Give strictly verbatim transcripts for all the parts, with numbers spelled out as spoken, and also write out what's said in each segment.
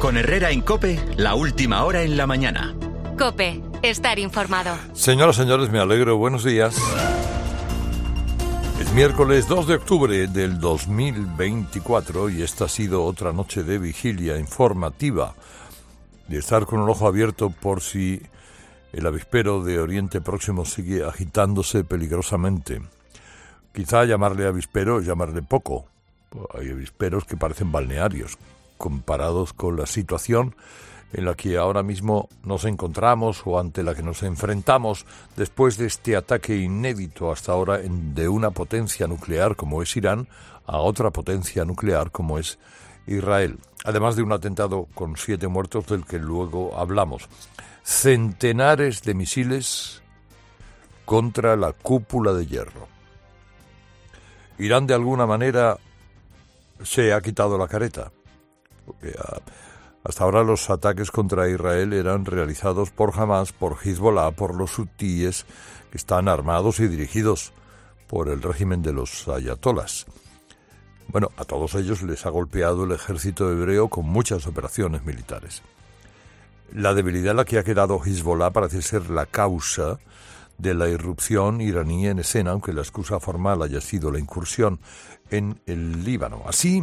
Con Herrera en COPE, la última hora en la mañana. COPE, estar informado. Señoras y señores, me alegro. Buenos días. Es miércoles dos de octubre del dos mil veinticuatro y esta ha sido otra noche de vigilia informativa, de estar con un ojo abierto por si el avispero de Oriente Próximo sigue agitándose peligrosamente. Quizá llamarle avispero es llamarle poco. Hay avisperos que parecen balnearios comparados con la situación en la que ahora mismo nos encontramos o ante la que nos enfrentamos después de este ataque inédito hasta ahora de una potencia nuclear como es Irán a otra potencia nuclear como es Israel. Además de un atentado con siete muertos del que luego hablamos. Centenares de misiles contra la cúpula de hierro. Irán de alguna manera se ha quitado la careta. Porque hasta ahora los ataques contra Israel eran realizados por Hamas, por Hezbollah, por los hutíes, que están armados y dirigidos por el régimen de los ayatolás. Bueno, a todos ellos les ha golpeado el ejército hebreo con muchas operaciones militares. La debilidad en la que ha quedado Hezbollah parece ser la causa de la irrupción iraní en escena, aunque la excusa formal haya sido la incursión en el Líbano. Así,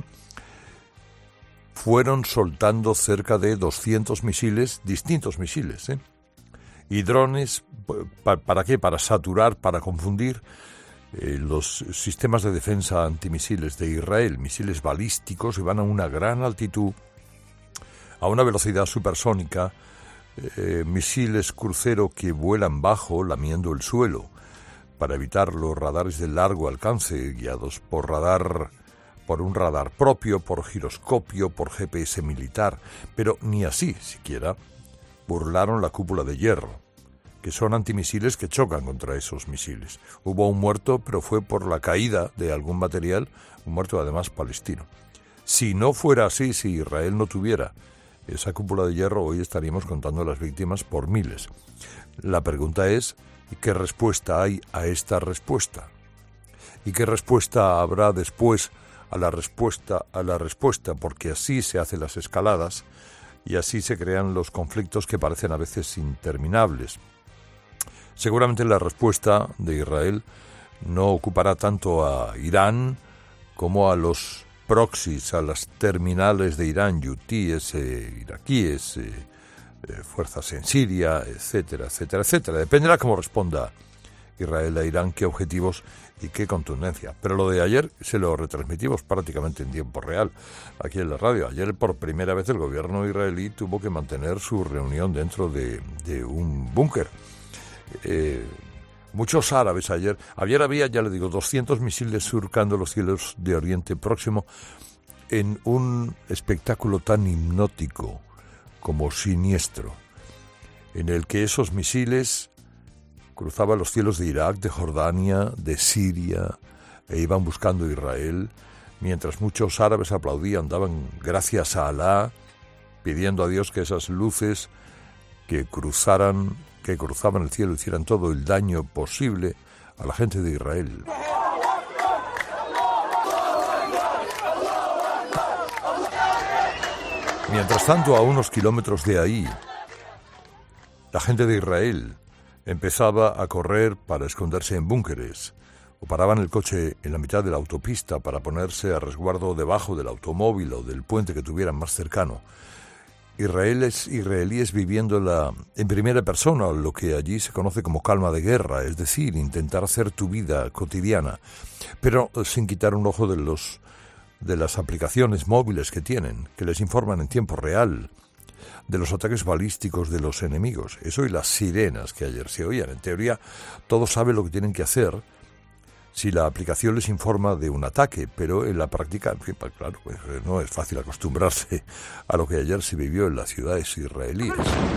fueron soltando cerca de doscientos misiles, distintos misiles, ¿eh? y drones, ¿para qué? Para saturar, para confundir eh, los sistemas de defensa antimisiles de Israel, misiles balísticos que van a una gran altitud, a una velocidad supersónica, eh, misiles crucero que vuelan bajo, lamiendo el suelo, para evitar los radares de largo alcance, guiados por radar por un radar propio, por giroscopio, por G P S militar, pero ni así siquiera burlaron la cúpula de hierro, que son antimisiles que chocan contra esos misiles. Hubo un muerto, pero fue por la caída de algún material, un muerto además palestino. Si no fuera así, si Israel no tuviera esa cúpula de hierro, hoy estaríamos contando las víctimas por miles. La pregunta es, ¿qué respuesta hay a esta respuesta? ¿Y qué respuesta habrá después a la respuesta a la respuesta? Porque así se hacen las escaladas y así se crean los conflictos que parecen a veces interminables. Seguramente la respuesta de Israel no ocupará tanto a Irán como a los proxies, a las terminales de Irán, hutíes, eh, iraquíes, eh, eh, fuerzas en Siria, etcétera, etcétera, etcétera. Dependerá cómo responda Israel a Irán, qué objetivos y qué contundencia. Pero lo de ayer se lo retransmitimos prácticamente en tiempo real aquí en la radio. Ayer por primera vez el gobierno israelí tuvo que mantener su reunión dentro de, de un búnker. Eh, muchos árabes ayer, ayer había, ya le digo, doscientos misiles surcando los cielos de Oriente Próximo en un espectáculo tan hipnótico como siniestro, en el que esos misiles cruzaban los cielos de Irak, de Jordania, de Siria, e iban buscando Israel, mientras muchos árabes aplaudían, daban gracias a Alá, pidiendo a Dios que esas luces que cruzaran, que cruzaban el cielo hicieran todo el daño posible a la gente de Israel. Mientras tanto, a unos kilómetros de ahí, la gente de Israel empezaba a correr para esconderse en búnkeres, o paraban el coche en la mitad de la autopista para ponerse a resguardo debajo del automóvil o del puente que tuvieran más cercano. Israelíes, israelíes viviendo la, en primera persona lo que allí se conoce como calma de guerra, es decir, intentar hacer tu vida cotidiana, pero sin quitar un ojo de los de las aplicaciones móviles que tienen, que les informan en tiempo real de los ataques balísticos de los enemigos. Eso y las sirenas que ayer se oían. En teoría, todos saben lo que tienen que hacer si la aplicación les informa de un ataque, pero en la práctica, en fin, claro, pues no es fácil acostumbrarse a lo que ayer se vivió en las ciudades israelíes.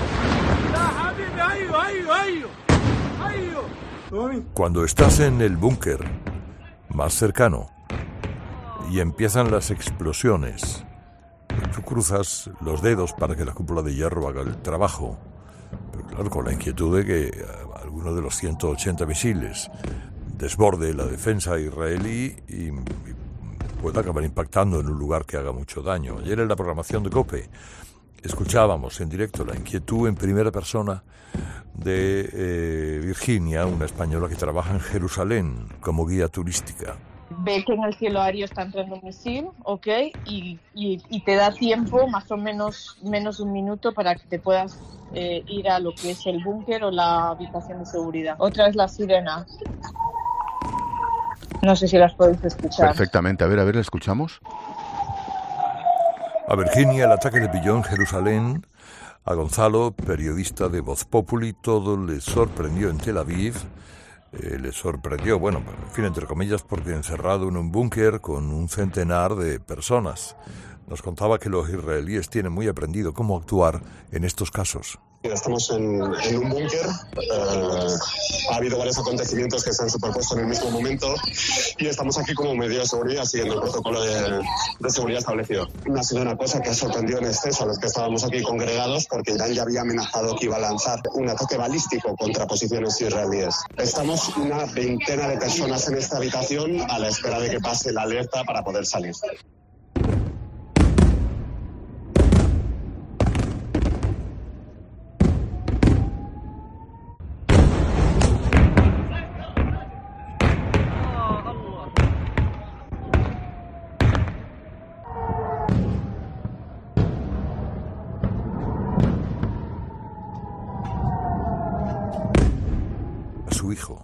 Cuando estás en el búnker más cercano y empiezan las explosiones, tú cruzas los dedos para que la cúpula de hierro haga el trabajo, pero claro, con la inquietud de que alguno de los ciento ochenta misiles desborde la defensa israelí y, y pueda acabar impactando en un lugar que haga mucho daño. Ayer en la programación de COPE escuchábamos en directo la inquietud en primera persona de eh, Virginia, una española que trabaja en Jerusalén como guía turística. Ve que en el cielo aéreo está entrando un misil, ¿ok? Y, y, y te da tiempo, más o menos menos de un minuto, para que te puedas eh, ir a lo que es el búnker o la habitación de seguridad. Otra es la sirena. No sé si las podéis escuchar. Perfectamente. A ver, a ver, ¿la escuchamos? A Virginia el ataque le pilló en Jerusalén. A Gonzalo, periodista de Voz Populi, todo le sorprendió en Tel Aviv. Eh, le sorprendió, bueno, en fin, entre comillas, porque encerrado en un búnker con un centenar de personas. Nos contaba que los israelíes tienen muy aprendido cómo actuar en estos casos. Estamos en, en un búnker, eh, ha habido varios acontecimientos que se han superpuesto en el mismo momento y estamos aquí como medio de seguridad siguiendo el protocolo de, de seguridad establecido. No ha sido una cosa que ha sorprendido en exceso a los que estábamos aquí congregados, porque Irán ya había amenazado que iba a lanzar un ataque balístico contra posiciones israelíes. Estamos una veintena de personas en esta habitación a la espera de que pase la alerta para poder salir. Su hijo.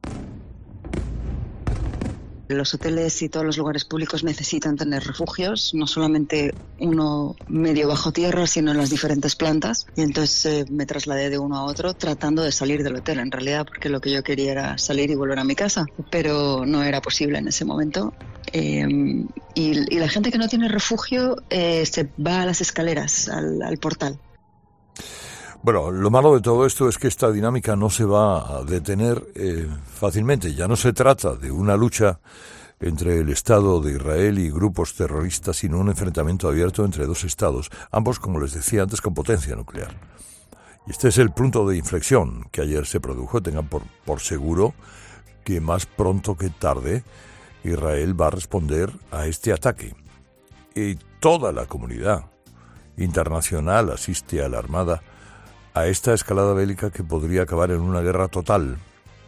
Los hoteles y todos los lugares públicos necesitan tener refugios, no solamente uno medio bajo tierra, sino en las diferentes plantas. Y entonces eh, me trasladé de uno a otro tratando de salir del hotel, en realidad, porque lo que yo quería era salir y volver a mi casa. Pero no era posible en ese momento. Eh, y, y la gente que no tiene refugio eh, se va a las escaleras, al, al portal. Bueno, lo malo de todo esto es que esta dinámica no se va a detener eh, fácilmente. Ya no se trata de una lucha entre el Estado de Israel y grupos terroristas, sino un enfrentamiento abierto entre dos estados, ambos, como les decía antes, con potencia nuclear. Y este es el punto de inflexión que ayer se produjo. Tengan por, por seguro que más pronto que tarde Israel va a responder a este ataque. Y toda la comunidad internacional asiste alarmada a esta escalada bélica que podría acabar en una guerra total.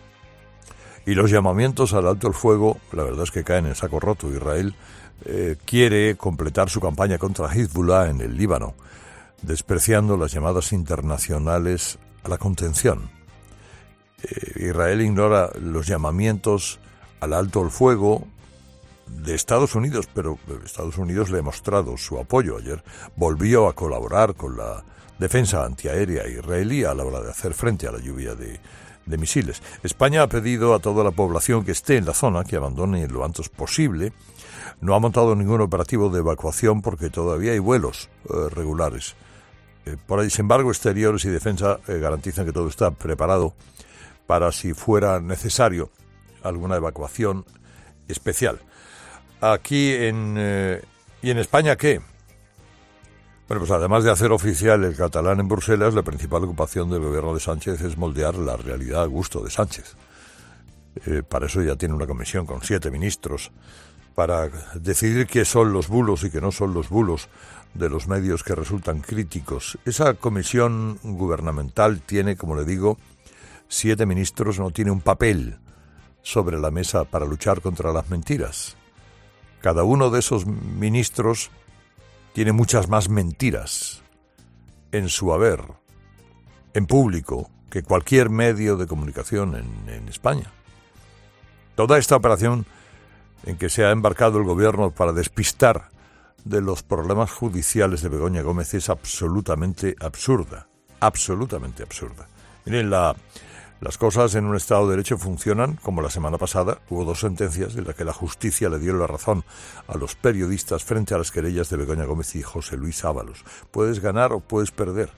Y los llamamientos al alto el fuego, la verdad es que caen en saco roto. Israel eh, quiere completar su campaña contra Hezbollah en el Líbano, despreciando las llamadas internacionales a la contención. Eh, Israel ignora los llamamientos al alto el fuego de Estados Unidos, pero Estados Unidos le ha mostrado su apoyo. Ayer volvió a colaborar con la defensa antiaérea israelí a la hora de hacer frente a la lluvia de, de misiles. España ha pedido a toda la población que esté en la zona que abandone lo antes posible. No ha montado ningún operativo de evacuación porque todavía hay vuelos eh, regulares. Eh, por ahí, sin embargo, Exteriores y Defensa eh, garantizan que todo está preparado para, si fuera necesario, alguna evacuación especial. Aquí en... Eh, ¿Y en España qué? Bueno, pues además de hacer oficial el catalán en Bruselas, la principal ocupación del gobierno de Sánchez es moldear la realidad a gusto de Sánchez. Eh, para eso ya tiene una comisión con siete ministros para decidir qué son los bulos y qué no son los bulos de los medios que resultan críticos. Esa comisión gubernamental tiene, como le digo, siete ministros, no tiene un papel sobre la mesa para luchar contra las mentiras. Cada uno de esos ministros tiene muchas más mentiras en su haber, en público, que cualquier medio de comunicación en, en España. Toda esta operación en que se ha embarcado el gobierno para despistar de los problemas judiciales de Begoña Gómez es absolutamente absurda, absolutamente absurda. Miren, la... Las cosas en un Estado de Derecho funcionan como la semana pasada. Hubo dos sentencias en las que la justicia le dio la razón a los periodistas frente a las querellas de Begoña Gómez y José Luis Ábalos. Puedes ganar o puedes perder.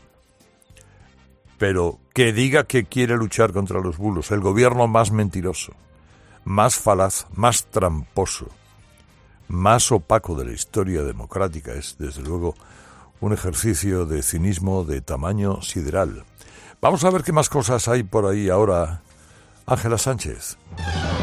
Pero que diga que quiere luchar contra los bulos, el gobierno más mentiroso, más falaz, más tramposo, más opaco de la historia democrática, es desde luego un ejercicio de cinismo de tamaño sideral. Vamos a ver qué más cosas hay por ahí ahora. Ángela Sánchez.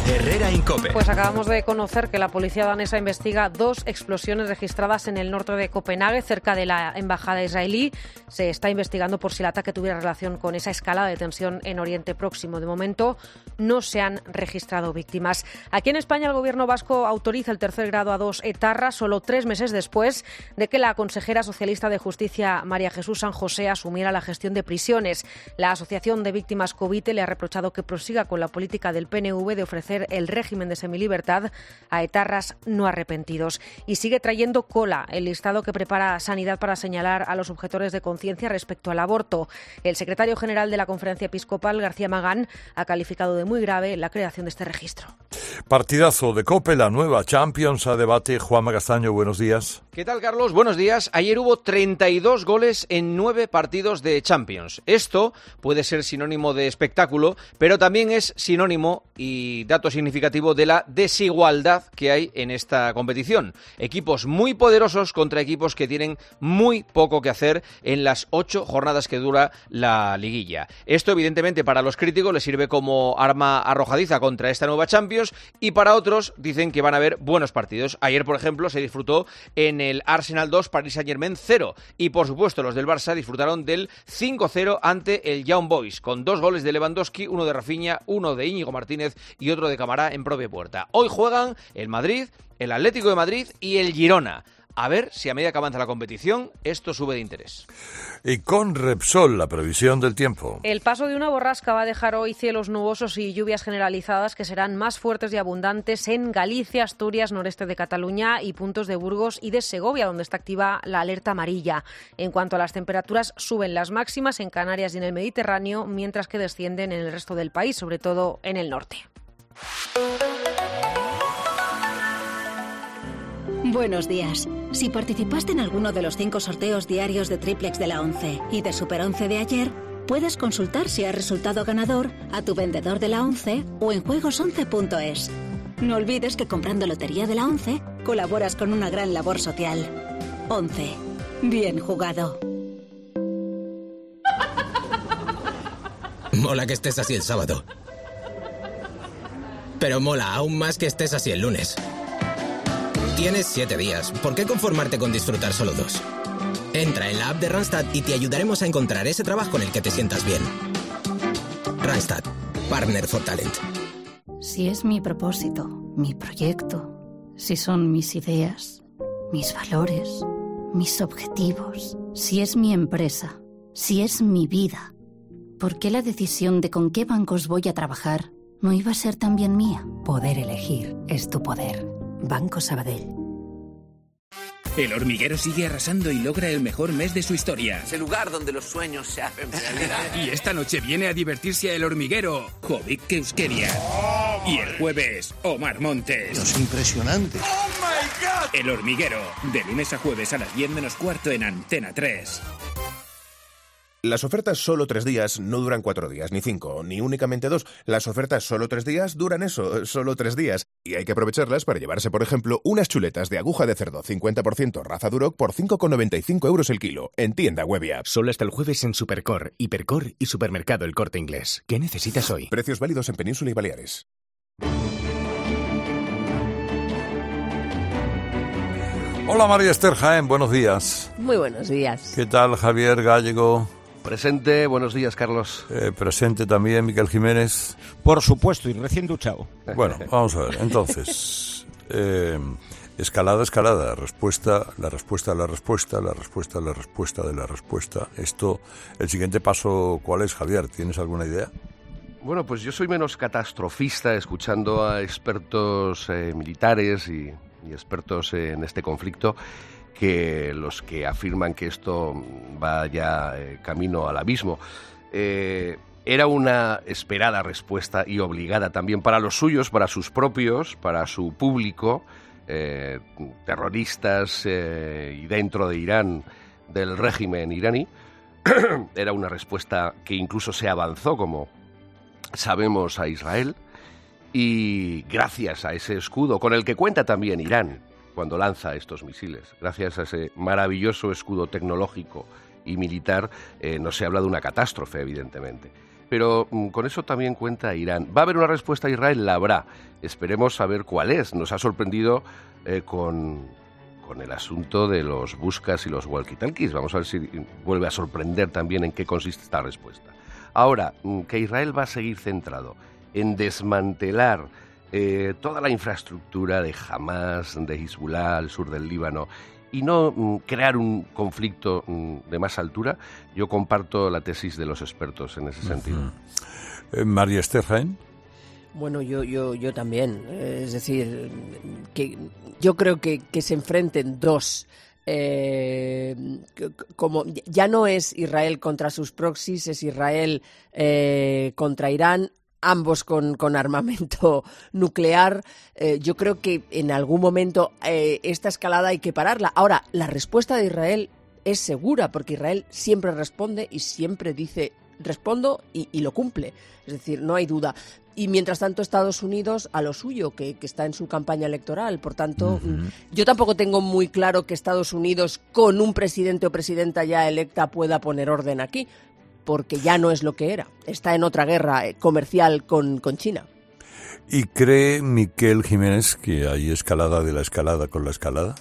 Herrera Incope. Pues acabamos de conocer que la policía danesa investiga dos explosiones registradas en el norte de Copenhague, cerca de la embajada israelí. Se está investigando por si el ataque tuviera relación con esa escalada de tensión en Oriente Próximo. De momento no se han registrado víctimas. Aquí en España el gobierno vasco autoriza el tercer grado a dos etarras, solo tres meses después de que la consejera socialista de Justicia, María Jesús San José, asumiera la gestión de prisiones. La Asociación de Víctimas Covite le ha reprochado que prosiga con la política del P N V de ofrecer el régimen de semilibertad a etarras no arrepentidos. Y sigue trayendo cola el listado que prepara Sanidad para señalar a los objetores de conciencia respecto al aborto. El secretario general de la Conferencia Episcopal, García Magán, ha calificado de muy grave la creación de este registro. Partidazo de COPE, la nueva Champions a debate. Juanma Castaño, buenos días. ¿Qué tal, Carlos? Buenos días. Ayer hubo treinta y dos goles en nueve partidos de Champions. Esto puede ser sinónimo de espectáculo, pero también es sinónimo y dato significativo de la desigualdad que hay en esta competición. Equipos muy poderosos contra equipos que tienen muy poco que hacer en las ocho jornadas que dura la liguilla. Esto, evidentemente, para los críticos les sirve como arma arrojadiza contra esta nueva Champions, y para otros dicen que van a haber buenos partidos. Ayer, por ejemplo, se disfrutó en el Arsenal dos, Paris Saint-Germain cero, y por supuesto los del Barça disfrutaron del cinco cero ante el Young Boys, con dos goles de Lewandowski, uno de Rafinha, uno de Íñigo Martínez y otro de Camará en propia puerta. Hoy juegan el Madrid, el Atlético de Madrid y el Girona. A ver si a medida que avanza la competición esto sube de interés. Y con Repsol, la previsión del tiempo. El paso de una borrasca va a dejar hoy cielos nubosos y lluvias generalizadas que serán más fuertes y abundantes en Galicia, Asturias, noreste de Cataluña y puntos de Burgos y de Segovia, donde está activa la alerta amarilla. En cuanto a las temperaturas, suben las máximas en Canarias y en el Mediterráneo, mientras que descienden en el resto del país, sobre todo en el norte. Buenos días. Si participaste en alguno de los cinco sorteos diarios de Triplex de la once y de Super once de ayer, puedes consultar si has resultado ganador a tu vendedor de la once o en juegos once punto es. No olvides que comprando Lotería de la once colaboras con una gran labor social. once. Bien jugado. Mola que estés así el sábado. Pero mola aún más que estés así el lunes. Tienes siete días. ¿Por qué conformarte con disfrutar solo dos? Entra en la app de Randstad y te ayudaremos a encontrar ese trabajo en el que te sientas bien. Randstad, Partner for Talent. Si es mi propósito, mi proyecto, si son mis ideas, mis valores, mis objetivos, si es mi empresa, si es mi vida, ¿por qué la decisión de con qué bancos voy a trabajar no iba a ser también mía? Poder elegir es tu poder. Banco Sabadell. El Hormiguero sigue arrasando y logra el mejor mes de su historia. Es el lugar donde los sueños se hacen realidad. Y esta noche viene a divertirse a El Hormiguero, Jovic Keuskeria. Y el jueves, Omar Montes. Es impresionante. ¡Oh, my God! El Hormiguero, de lunes a jueves a las diez menos cuarto en Antena tres. Las ofertas solo tres días no duran cuatro días, ni cinco, ni únicamente dos. Las ofertas solo tres días duran eso, solo tres días. Y hay que aprovecharlas para llevarse, por ejemplo, unas chuletas de aguja de cerdo cincuenta por ciento raza Duroc por cinco con noventa y cinco euros el kilo. En tienda web y app. Solo hasta el jueves en Supercor, Hipercor y Supermercado El Corte Inglés. ¿Qué necesitas hoy? Precios válidos en Península y Baleares. Hola María Esther Jaén, buenos días. Muy buenos días. ¿Qué tal Javier Gallego? Presente, buenos días, Carlos. Eh, presente también, Miquel Jiménez. Por supuesto, y recién duchado. Bueno, vamos a ver, entonces, eh, escalada, escalada, respuesta, la respuesta, la respuesta, la respuesta, la respuesta de la respuesta. Esto, el siguiente paso, ¿cuál es, Javier? ¿Tienes alguna idea? Bueno, pues yo soy menos catastrofista escuchando a expertos eh, militares y, y expertos eh, en este conflicto, que los que afirman que esto va ya eh, camino al abismo. Eh, era una esperada respuesta y obligada también para los suyos, para sus propios, para su público, eh, terroristas eh, y dentro de Irán, del régimen iraní. Era una respuesta que incluso se avanzó, como sabemos, a Israel, y gracias a ese escudo con el que cuenta también Irán cuando lanza estos misiles, gracias a ese maravilloso escudo tecnológico y militar, eh, no se habla de una catástrofe, evidentemente. pero mm, con eso también cuenta Irán. ¿Va a haber una respuesta a Israel? La habrá. Esperemos saber cuál es. Nos ha sorprendido eh, con, con el asunto de los buscas y los walkie-talkies. Vamos a ver si vuelve a sorprender también en qué consiste esta respuesta. Ahora, mm, que Israel va a seguir centrado en desmantelar eh, toda la infraestructura de Hamas, de Hezbollah, al sur del Líbano, y no mm, crear un conflicto mm, de más altura, yo comparto la tesis de los expertos en ese sentido. Uh-huh. eh, María Esther Jaén. Bueno, yo, yo, yo también. Eh, es decir, que yo creo que, que se enfrenten dos. Eh, como ya no es Israel contra sus proxies, es Israel eh, contra Irán, ambos con, con armamento nuclear. Eh, yo creo que en algún momento eh, esta escalada hay que pararla. Ahora, la respuesta de Israel es segura, porque Israel siempre responde y siempre dice respondo y, y lo cumple. Es decir, no hay duda. Y mientras tanto Estados Unidos a lo suyo, que, que está en su campaña electoral. Por tanto, uh-huh. yo tampoco tengo muy claro que Estados Unidos, con un presidente o presidenta ya electa, pueda poner orden aquí, porque ya no es lo que era. Está en otra guerra comercial con, con China. ¿Y cree Miquel Jiménez que hay escalada de la escalada con la escalada?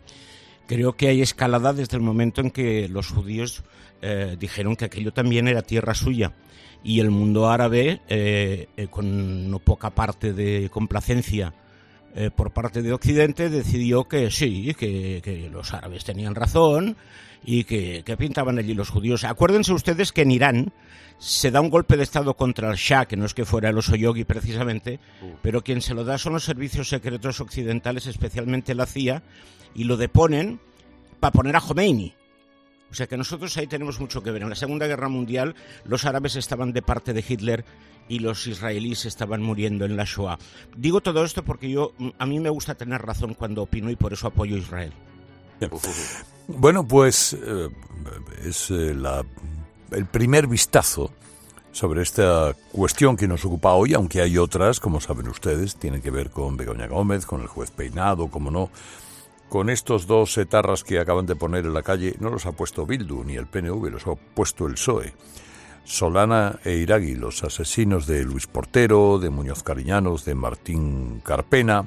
Creo que hay escalada desde el momento en que los judíos eh, dijeron que aquello también era tierra suya. Y el mundo árabe, eh, eh, con no poca parte de complacencia eh, por parte de Occidente, decidió que sí, que, que los árabes tenían razón y que, que pintaban allí los judíos. Acuérdense ustedes que en Irán se da un golpe de Estado contra el Shah, que no es que fuera el Osoyogi precisamente, uh. pero quien se lo da son los servicios secretos occidentales, especialmente la C I A, y lo deponen para poner a Khomeini. O sea que nosotros ahí tenemos mucho que ver. En la Segunda Guerra Mundial los árabes estaban de parte de Hitler y los israelíes estaban muriendo en la Shoah. Digo todo esto porque yo a mí me gusta tener razón cuando opino y por eso apoyo a Israel. Bien. Bueno, pues eh, es eh, la, el primer vistazo sobre esta cuestión que nos ocupa hoy, aunque hay otras, como saben ustedes, tienen que ver con Begoña Gómez, con el juez Peinado, como no. Con estos dos etarras que acaban de poner en la calle, no los ha puesto Bildu ni el P N V, los ha puesto el P S O E. Solana e Iragui, los asesinos de Luis Portero, de Muñoz Cariñanos, de Martín Carpena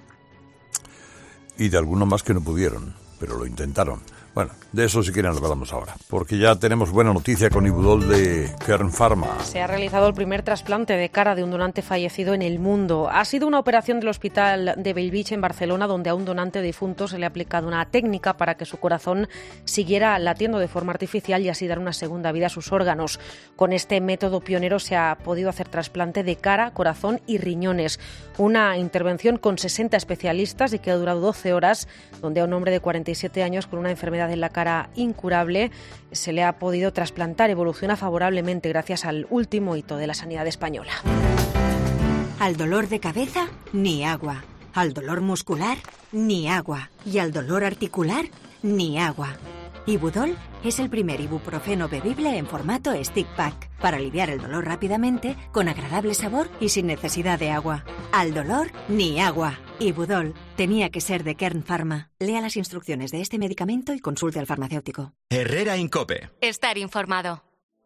y de alguno más que no pudieron, pero lo intentaron. Bueno, de eso si quieren hablamos ahora, porque ya tenemos buena noticia con Ibudol de Kern Pharma. Se ha realizado el primer trasplante de cara de un donante fallecido en el mundo. Ha sido una operación del Hospital de Bellvitge en Barcelona, donde a un donante difunto se le ha aplicado una técnica para que su corazón siguiera latiendo de forma artificial y así dar una segunda vida a sus órganos. Con este método pionero se ha podido hacer trasplante de cara, corazón y riñones. Una intervención con sesenta especialistas y que ha durado doce horas, donde a un hombre de cuarenta y siete años con una enfermedad en la cara incurable se le ha podido trasplantar. Evoluciona favorablemente gracias al último hito de la sanidad española. Al dolor de cabeza, ni agua. Al dolor muscular, ni agua. Y al dolor articular, ni agua. Ibudol es el primer ibuprofeno bebible en formato stick pack para aliviar el dolor rápidamente, con agradable sabor y sin necesidad de agua. Al dolor, ni agua. Ibudol tenía que ser de Kern Pharma. Lea las instrucciones de este medicamento y consulte al farmacéutico. Herrera Incope. Estar informado.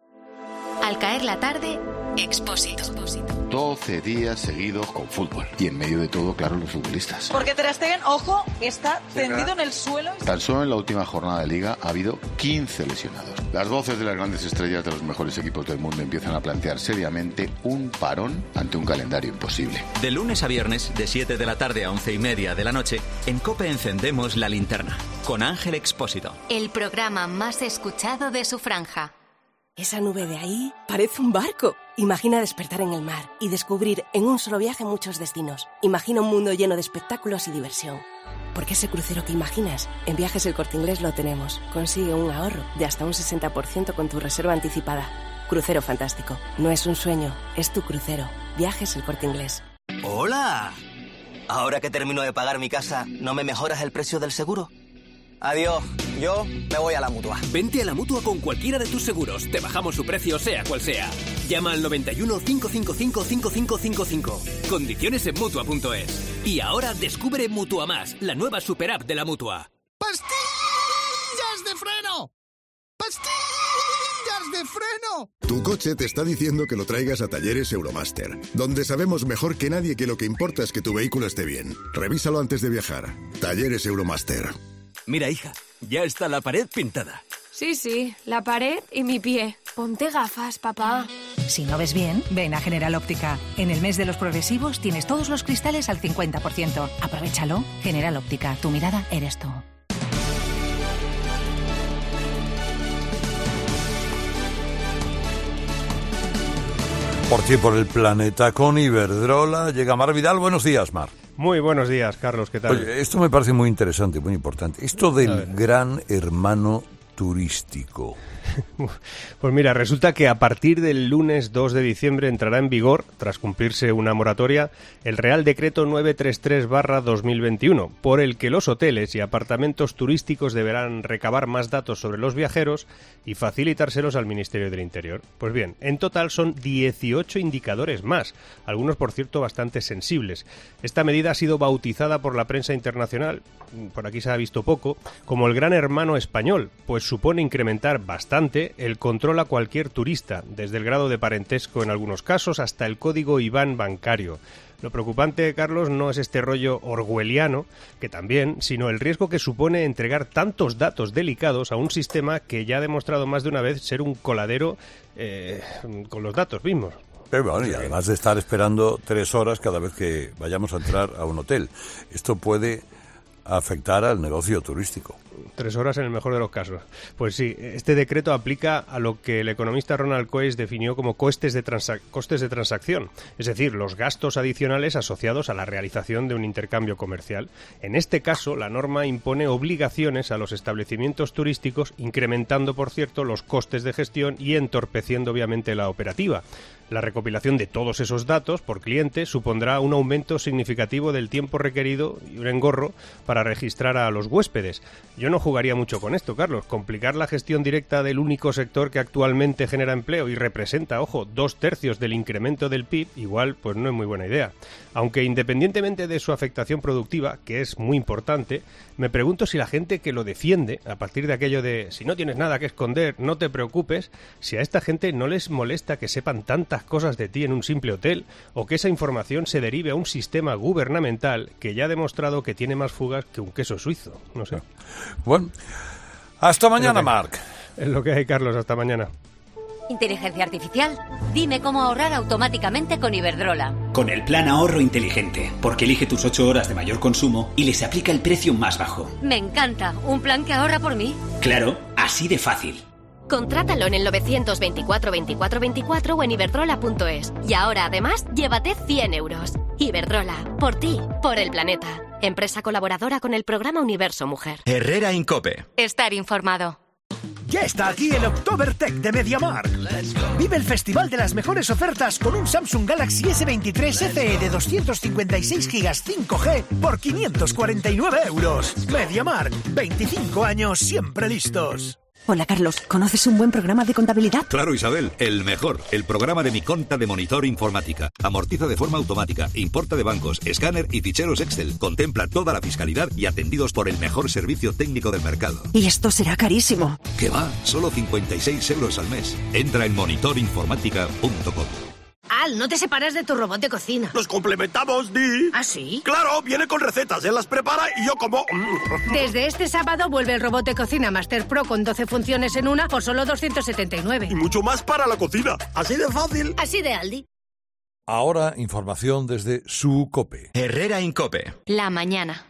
Al caer la tarde, Expósito. doce días seguidos con fútbol. Y en medio de todo, claro, los futbolistas. Porque Ter Stegen, ojo, está tendido en el suelo. Tan solo en la última jornada de Liga ha habido quince lesionados. Las voces de las grandes estrellas de los mejores equipos del mundo empiezan a plantear seriamente un parón ante un calendario imposible. De lunes a viernes, de siete de la tarde a once y media de la noche, en COPE encendemos la linterna, con Ángel Expósito. El programa más escuchado de su franja. Esa nube de ahí parece un barco. Imagina despertar en el mar y descubrir en un solo viaje muchos destinos. Imagina un mundo lleno de espectáculos y diversión. Porque ese crucero que imaginas, en Viajes El Corte Inglés lo tenemos. Consigue un ahorro de hasta un sesenta por ciento con tu reserva anticipada. Crucero fantástico. No es un sueño, es tu crucero. Viajes El Corte Inglés. ¡Hola! Ahora que termino de pagar mi casa, ¿no me mejoras el precio del seguro? Adiós, yo me voy a la Mutua. Vente a la Mutua con cualquiera de tus seguros. Te bajamos su precio, sea cual sea. Llama al noventa y uno, cinco cinco cinco, cinco cinco cinco cinco. Condiciones en Mutua punto es. Y ahora descubre Mutua Más, la nueva super app de la Mutua. ¡Pastillas de freno! ¡Pastillas de freno! Tu coche te está diciendo que lo traigas a Talleres Euromaster, donde sabemos mejor que nadie que lo que importa es que tu vehículo esté bien. Revísalo antes de viajar. Talleres Euromaster. Mira, hija, ya está la pared pintada. Sí, sí, la pared y mi pie. Ponte gafas, papá. Si no ves bien, ven a General Óptica. En el mes de los progresivos tienes todos los cristales al cincuenta por ciento. Aprovechalo. General Óptica, tu mirada eres tú. Por ti, por el planeta, con Iberdrola, llega Mar Vidal. Buenos días, Mar. Muy buenos días, Carlos, ¿qué tal? Oye, esto me parece muy interesante, muy importante. Esto del gran hermano turístico. Pues mira, resulta que a partir del lunes dos de diciembre entrará en vigor, tras cumplirse una moratoria, el Real Decreto novecientos treinta y tres barra dos mil veintiuno, por el que los hoteles y apartamentos turísticos deberán recabar más datos sobre los viajeros y facilitárselos al Ministerio del Interior. Pues bien, en total son dieciocho indicadores más, algunos por cierto bastante sensibles. Esta medida ha sido bautizada por la prensa internacional, por aquí se ha visto poco, como el gran hermano español, pues supone incrementar bastante el control a cualquier turista, desde el grado de parentesco en algunos casos hasta el código I B A N bancario. Lo preocupante, Carlos, no es este rollo orwelliano, que también, sino el riesgo que supone entregar tantos datos delicados a un sistema que ya ha demostrado más de una vez ser un coladero eh, con los datos mismos. Pero bueno, y además de estar esperando tres horas cada vez que vayamos a entrar a un hotel. Esto puede afectar al negocio turístico. Tres horas en el mejor de los casos. Pues sí, este decreto aplica a lo que el economista Ronald Coase definió como costes de, transac- costes de transacción, es decir, los gastos adicionales asociados a la realización de un intercambio comercial. En este caso, la norma impone obligaciones a los establecimientos turísticos, incrementando, por cierto, los costes de gestión y entorpeciendo, obviamente, la operativa. La recopilación de todos esos datos por cliente supondrá un aumento significativo del tiempo requerido y un engorro para registrar a los huéspedes. Yo no jugaría mucho con esto, Carlos. Complicar la gestión directa del único sector que actualmente genera empleo y representa, ojo, dos tercios del incremento del P I B, igual pues no es muy buena idea. Aunque independientemente de su afectación productiva, que es muy importante, me pregunto si la gente que lo defiende, a partir de aquello de si no tienes nada que esconder, no te preocupes, si a esta gente no les molesta que sepan tantas cosas de ti en un simple hotel, o que esa información se derive a un sistema gubernamental que ya ha demostrado que tiene más fugas que un queso suizo. No sé. Bueno, hasta mañana, Marc. Es lo que hay, Carlos. Hasta mañana. Inteligencia artificial, dime cómo ahorrar automáticamente con Iberdrola. Con el plan ahorro inteligente, porque elige tus ocho horas de mayor consumo y les aplica el precio más bajo. Me encanta, un plan que ahorra por mí. Claro, así de fácil. Contrátalo en el novecientos veinticuatro veinticuatro veinticuatro o en iberdrola punto es. Y ahora, además, llévate cien euros. Iberdrola, por ti, por el planeta. Empresa colaboradora con el programa Universo Mujer. Herrera Incope. Estar informado. Ya está aquí el Oktobertech de MediaMarkt. Vive el festival de las mejores ofertas con un Samsung Galaxy ese veintitrés F E de doscientos cincuenta y seis gigas cinco G por quinientos cuarenta y nueve euros. MediaMarkt, veinticinco años siempre listos. Hola, Carlos. ¿Conoces un buen programa de contabilidad? Claro, Isabel. El mejor. El programa de Mi Conta de Monitor Informática. Amortiza de forma automática, importa de bancos, escáner y ficheros Excel. Contempla toda la fiscalidad y atendidos por el mejor servicio técnico del mercado. Y esto será carísimo. ¿Qué va? Solo cincuenta y seis euros al mes. Entra en monitor informática punto com. Al, no te separes de tu robot de cocina. Nos complementamos, Di. ¿Ah, sí? Claro, viene con recetas, él las prepara y yo como... Desde este sábado vuelve el robot de cocina Master Pro con doce funciones en una por solo doscientos setenta y nueve. Y mucho más para la cocina. Así de fácil. Así de Aldi. Ahora, información desde su COPE. Herrera Incope. La mañana.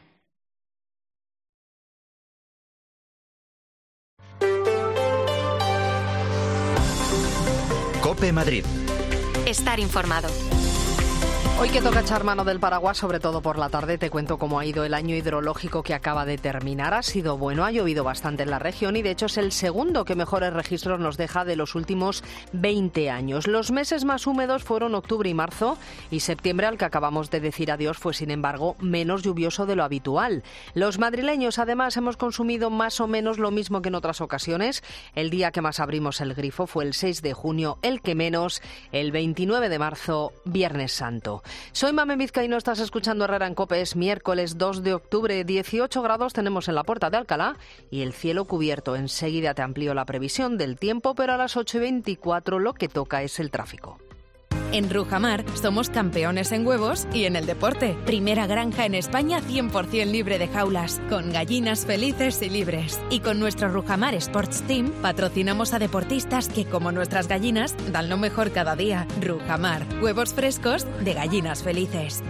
COPE Madrid. Estar informado. Hoy que toca echar mano del paraguas, sobre todo por la tarde, te cuento cómo ha ido el año hidrológico que acaba de terminar. Ha sido bueno, ha llovido bastante en la región y de hecho es el segundo que mejores registros nos deja de los últimos veinte años. Los meses más húmedos fueron octubre y marzo y septiembre, al que acabamos de decir adiós, fue sin embargo menos lluvioso de lo habitual. Los madrileños además hemos consumido más o menos lo mismo que en otras ocasiones. El día que más abrimos el grifo fue el seis de junio, el que menos, el veintinueve de marzo, Viernes Santo. Soy Mamen Vizcaíno, estás escuchando Herrera en COPE. Es miércoles dos de octubre, dieciocho grados tenemos en la Puerta de Alcalá y el cielo cubierto. Enseguida te amplío la previsión del tiempo, pero a las ocho y veinticuatro lo que toca es el tráfico. En Rujamar somos campeones en huevos y en el deporte. Primera granja en España cien por ciento libre de jaulas, con gallinas felices y libres. Y con nuestro Rujamar Sports Team patrocinamos a deportistas que, como nuestras gallinas, dan lo mejor cada día. Rujamar, huevos frescos de gallinas felices.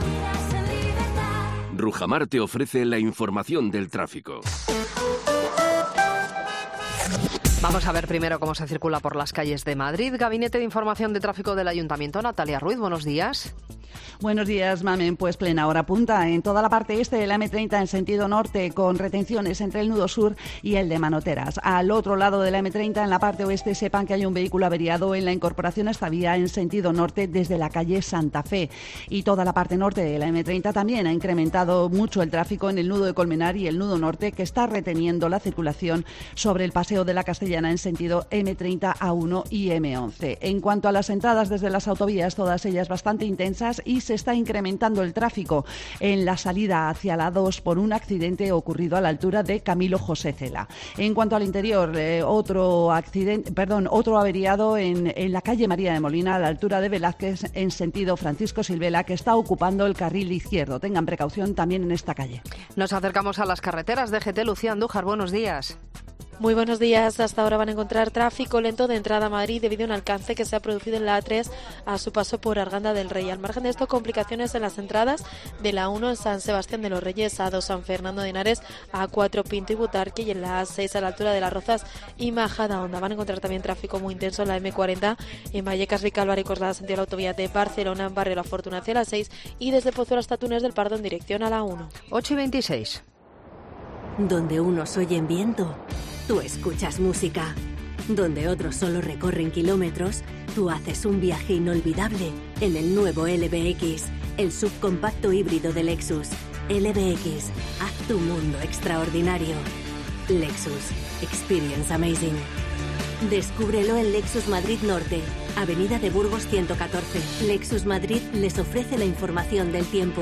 Rujamar te ofrece la información del tráfico. Vamos a ver primero cómo se circula por las calles de Madrid. Gabinete de Información de Tráfico del Ayuntamiento. Natalia Ruiz, buenos días. Buenos días, Mamen. Pues plena hora punta en toda la parte este de la eme treinta en sentido norte, con retenciones entre el nudo sur y el de Manoteras. Al otro lado de la eme treinta, en la parte oeste, sepan que hay un vehículo averiado en la incorporación a esta vía en sentido norte desde la calle Santa Fe. Y toda la parte norte de la eme treinta también ha incrementado mucho el tráfico en el nudo de Colmenar y el nudo norte, que está reteniendo la circulación sobre el Paseo de la Castellana en sentido eme treinta A uno y eme once. En cuanto a las entradas desde las autovías, todas ellas bastante intensas, y se está incrementando el tráfico en la salida hacia la dos por un accidente ocurrido a la altura de Camilo José Cela. En cuanto al interior, eh, otro accidente, perdón, otro averiado en, en la calle María de Molina, a la altura de Velázquez, en sentido Francisco Silvela, que está ocupando el carril izquierdo. Tengan precaución también en esta calle. Nos acercamos a las carreteras de G T. Lucía Andújar, buenos días. Muy buenos días. Hasta ahora van a encontrar tráfico lento de entrada a Madrid debido a un alcance que se ha producido en la A tres a su paso por Arganda del Rey. Al margen de esto, complicaciones en las entradas de la uno en San Sebastián de los Reyes, A dos San Fernando de Henares, A cuatro Pinto y Butarque, y en la A seis a la altura de Las Rozas y Majadahonda. Van a encontrar también tráfico muy intenso en la eme cuarenta en Vallecas, Vicálvaro y Coslada, sentido de la autovía de Barcelona, en Barrio La Fortuna hacia la seis, y desde Pozuelo hasta Túnez del Pardo en dirección a la uno. ocho y veintiséis. Donde unos oyen viento, tú escuchas música. Donde otros solo recorren kilómetros, tú haces un viaje inolvidable en el nuevo L B X, el subcompacto híbrido de Lexus. L B X, haz tu mundo extraordinario. Lexus, experience amazing. Descúbrelo en Lexus Madrid Norte, Avenida de Burgos ciento catorce. Lexus Madrid les ofrece la información del tiempo.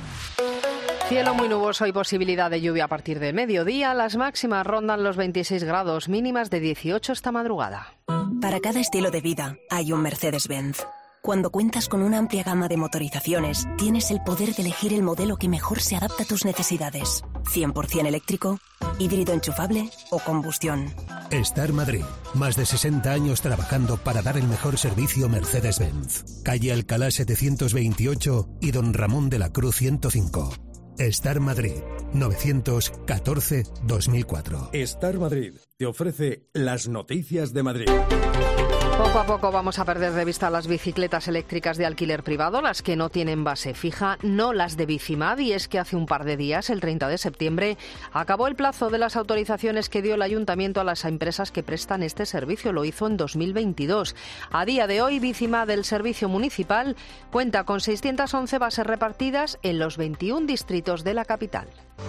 Cielo muy nuboso y posibilidad de lluvia a partir de mediodía. Las máximas rondan los veintiséis grados, mínimas de dieciocho esta madrugada. Para cada estilo de vida hay un Mercedes-Benz. Cuando cuentas con una amplia gama de motorizaciones, tienes el poder de elegir el modelo que mejor se adapta a tus necesidades. cien por ciento eléctrico, híbrido enchufable o combustión. Star Madrid. Más de sesenta años trabajando para dar el mejor servicio Mercedes-Benz. Calle Alcalá setecientos veintiocho y Don Ramón de la Cruz ciento cinco. Star Madrid, novecientos catorce dos mil cuatro. Star Madrid te ofrece las noticias de Madrid. Poco a poco vamos a perder de vista las bicicletas eléctricas de alquiler privado, las que no tienen base fija, no las de Bicimad, y es que hace un par de días, el treinta de septiembre, acabó el plazo de las autorizaciones que dio el Ayuntamiento a las empresas que prestan este servicio. Lo hizo en dos mil veintidós. A día de hoy, Bicimad, el servicio municipal, cuenta con seiscientas once bases repartidas en los veintiún distritos de la capital.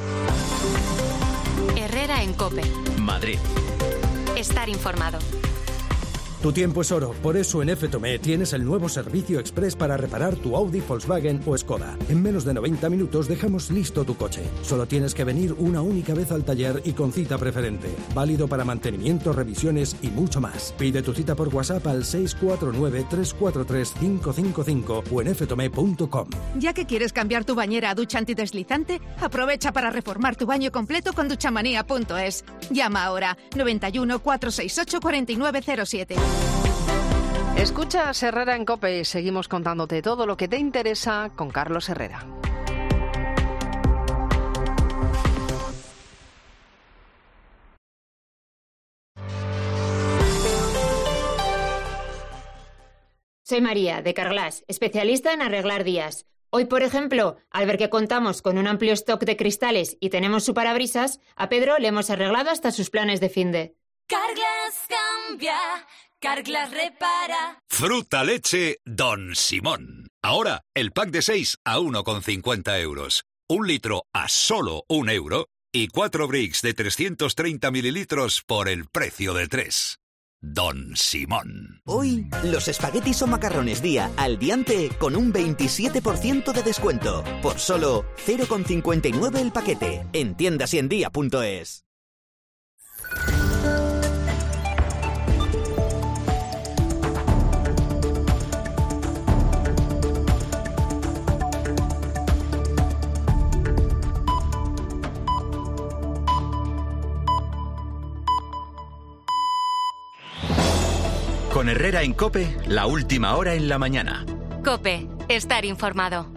Herrera en COPE. Madrid. Estar informado. Tu tiempo es oro, por eso en F Tomé tienes el nuevo servicio express para reparar tu Audi, Volkswagen o Skoda. En menos de noventa minutos dejamos listo tu coche. Solo tienes que venir una única vez al taller y con cita preferente. Válido para mantenimiento, revisiones y mucho más. Pide tu cita por WhatsApp al seis cuatro nueve, tres cuatro tres, cinco cinco cinco o en f tomé punto com. Ya que quieres cambiar tu bañera a ducha antideslizante, aprovecha para reformar tu baño completo con duchamanía punto es. Llama ahora noventa y uno, cuatrocientos sesenta y ocho, cuarenta y nueve cero siete. Escuchas Herrera en COPE. Seguimos contándote todo lo que te interesa con Carlos Herrera. Soy María, de Carglass, especialista en arreglar días. Hoy, por ejemplo, al ver que contamos con un amplio stock de cristales y tenemos su parabrisas, a Pedro le hemos arreglado hasta sus planes de finde. Carglass cambia, Carglass repara. Fruta leche Don Simón. Ahora, el pack de seis a uno con cincuenta euros. Un litro a solo un euro y cuatro bricks de trescientos treinta mililitros por el precio de tres. Don Simón. Hoy, los espaguetis o macarrones día al diante con un veintisiete por ciento de descuento. Por solo cero coma cincuenta y nueve el paquete. En tiendas y en día punto es. Con Herrera en COPE, la última hora en la mañana. COPE, estar informado.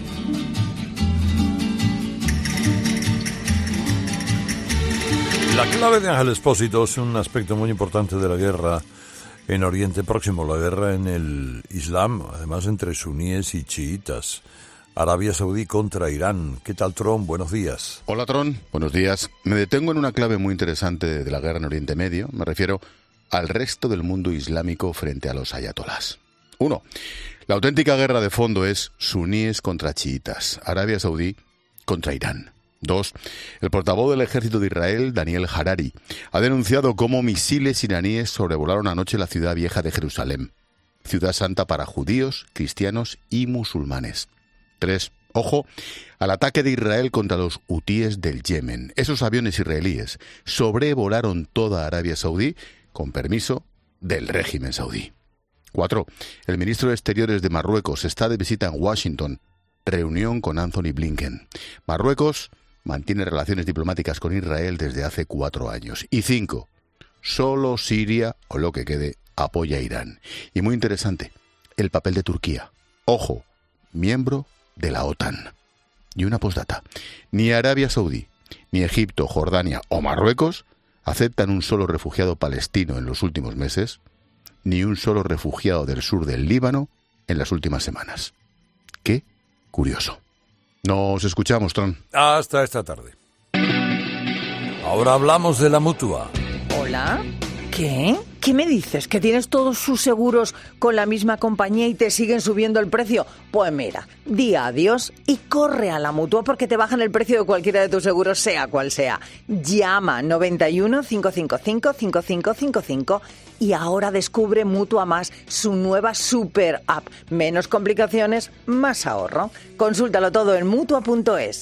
La clave de Ángel Expósito es un aspecto muy importante de la guerra en Oriente Próximo, la guerra en el Islam, además entre suníes y chiitas. Arabia Saudí contra Irán. ¿Qué tal, Tron? Buenos días. Hola, Tron. Buenos días. Me detengo en una clave muy interesante de la guerra en Oriente Medio. Me refiero al resto del mundo islámico frente a los ayatolás. Uno, la auténtica guerra de fondo es suníes contra chiitas, Arabia Saudí contra Irán. Dos, el portavoz del ejército de Israel, Daniel Harari, ha denunciado cómo misiles iraníes sobrevolaron anoche la ciudad vieja de Jerusalén, ciudad santa para judíos, cristianos y musulmanes. Tres, ojo al ataque de Israel contra los hutíes del Yemen. Esos aviones israelíes sobrevolaron toda Arabia Saudí con permiso del régimen saudí. Cuatro, el ministro de Exteriores de Marruecos está de visita en Washington, reunión con Anthony Blinken. Marruecos mantiene relaciones diplomáticas con Israel desde hace cuatro años. Y cinco, solo Siria, o lo que quede, apoya a Irán. Y muy interesante, el papel de Turquía. Ojo, miembro de la OTAN. Y una postdata, ni Arabia Saudí, ni Egipto, Jordania o Marruecos aceptan un solo refugiado palestino en los últimos meses, ni un solo refugiado del sur del Líbano en las últimas semanas. ¡Qué curioso! Nos escuchamos, Tron. Hasta esta tarde. Ahora hablamos de la Mutua. Hola. ¿Qué? ¿Qué me dices? ¿Que tienes todos sus seguros con la misma compañía y te siguen subiendo el precio? Pues mira, di adiós y corre a la Mutua porque te bajan el precio de cualquiera de tus seguros, sea cual sea. Llama noventa y uno, cinco cinco cinco, cinco cinco cinco cinco y ahora descubre Mutua Más, su nueva super app. Menos complicaciones, más ahorro. Consúltalo todo en mutua punto es.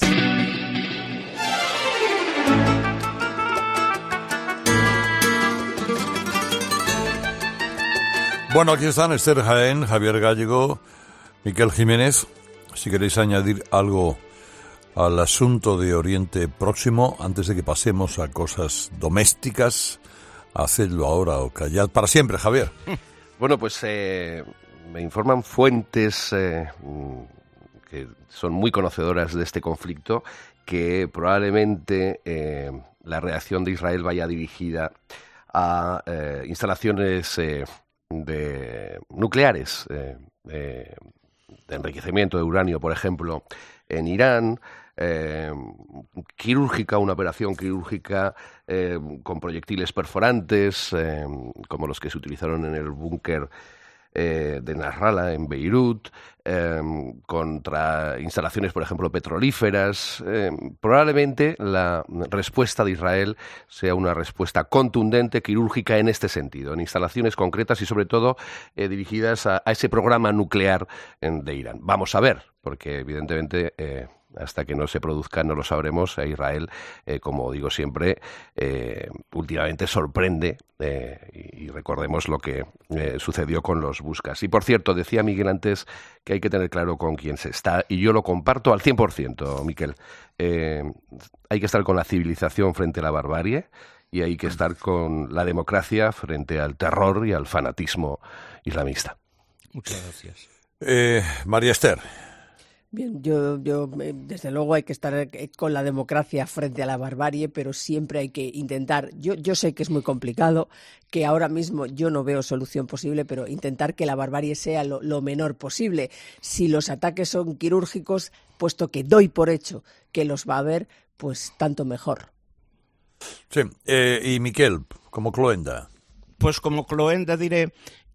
Bueno, aquí están Esther Jaén, Javier Gallego, Miquel Jiménez. Si queréis añadir algo al asunto de Oriente Próximo, antes de que pasemos a cosas domésticas, hacedlo ahora o callad para siempre, Javier. Bueno, pues eh, me informan fuentes eh, que son muy conocedoras de este conflicto que probablemente eh, la reacción de Israel vaya dirigida a eh, instalaciones Eh, de nucleares, eh, eh, de enriquecimiento de uranio, por ejemplo, en Irán, eh, quirúrgica, una operación quirúrgica eh, con proyectiles perforantes, eh, como los que se utilizaron en el búnker eh, de Nasrallah, en Beirut, eh, contra instalaciones, por ejemplo, petrolíferas. Eh, probablemente la respuesta de Israel sea una respuesta contundente, quirúrgica en este sentido, en instalaciones concretas y sobre todo eh, dirigidas a, a ese programa nuclear en, de Irán. Vamos a ver, porque evidentemente Eh, hasta que no se produzca no lo sabremos. A Israel, eh, como digo siempre, eh, últimamente sorprende eh, y, y recordemos lo que eh, sucedió con los Buscas. Y por cierto, decía Miguel antes que hay que tener claro con quién se está y yo lo comparto al cien por ciento, Miquel. Eh, hay que estar con la civilización frente a la barbarie y hay que estar con la democracia frente al terror y al fanatismo islamista. Muchas gracias. Eh, María Esther. Bien, yo, yo, desde luego hay que estar con la democracia frente a la barbarie, pero siempre hay que intentar, yo, yo sé que es muy complicado, que ahora mismo yo no veo solución posible, pero intentar que la barbarie sea lo, lo menor posible. Si los ataques son quirúrgicos, puesto que doy por hecho que los va a haber, pues tanto mejor. Sí, eh, y Miquel, como Cloenda. Pues como Cloenda diré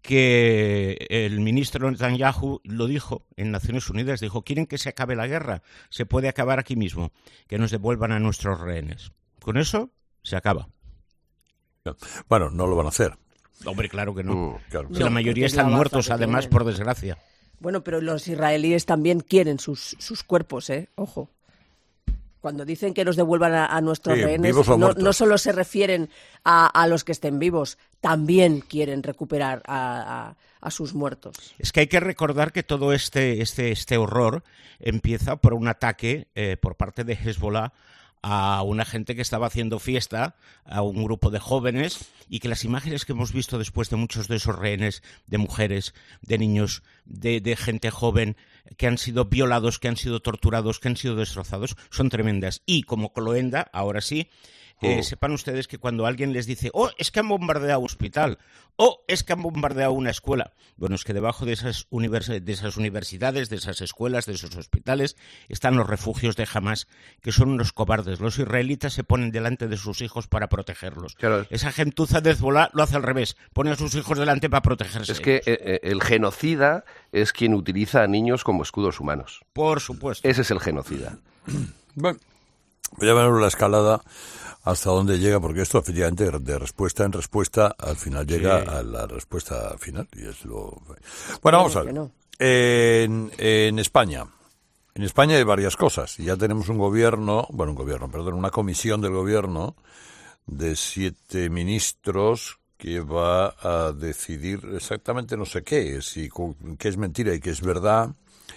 que el ministro Netanyahu lo dijo en Naciones Unidas, dijo, quieren que se acabe la guerra, se puede acabar aquí mismo, que nos devuelvan a nuestros rehenes. Con eso se acaba. Bueno, no lo van a hacer. Hombre, claro que no. Mm, claro. Si no, la mayoría están muertos, además, por desgracia. Bueno, pero los israelíes también quieren sus, sus cuerpos, ¿eh? Ojo. Cuando dicen que los devuelvan a, a nuestros sí, rehenes, no, no solo se refieren a, a los que estén vivos, también quieren recuperar a, a, a sus muertos. Es que hay que recordar que todo este, este, este horror empieza por un ataque eh, por parte de Hezbollah a una gente que estaba haciendo fiesta, a un grupo de jóvenes, y que las imágenes que hemos visto después de muchos de esos rehenes, de mujeres, de niños, de, de gente joven, que han sido violados, que han sido torturados, que han sido destrozados, son tremendas. Y como Cloenda, ahora sí, eh, oh. sepan ustedes que cuando alguien les dice, oh, es que han bombardeado un hospital, oh, es que han bombardeado una escuela. Bueno, es que debajo de esas, univers- de esas universidades, de esas escuelas, de esos hospitales, están los refugios de Hamás, que son unos cobardes. Los israelitas se ponen delante de sus hijos para protegerlos. Claro. Esa gentuza de Hezbollah lo hace al revés, pone a sus hijos delante para protegerse. Es que eh, el genocida es quien utiliza a niños como escudos humanos. Por supuesto. Ese es el genocida. Bueno, voy a ver la escalada hasta dónde llega, porque esto efectivamente de respuesta en respuesta al final llega sí. a la respuesta final y es lo. Bueno, vamos a ver. No. En, en España, en España hay varias cosas y ya tenemos un gobierno, bueno, un gobierno, perdón, una comisión del gobierno de siete ministros que va a decidir exactamente no sé qué, si qué es mentira y qué es verdad.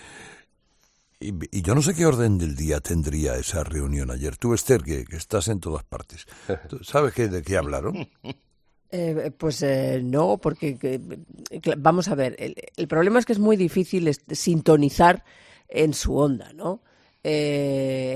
Y, y yo no sé qué orden del día tendría esa reunión ayer. Tú, Esther, que, que estás en todas partes, ¿sabes qué, de qué hablaron? Eh, pues eh, no, porque que, vamos a ver, el, el problema es que es muy difícil es, sintonizar en su onda, ¿no? Eh,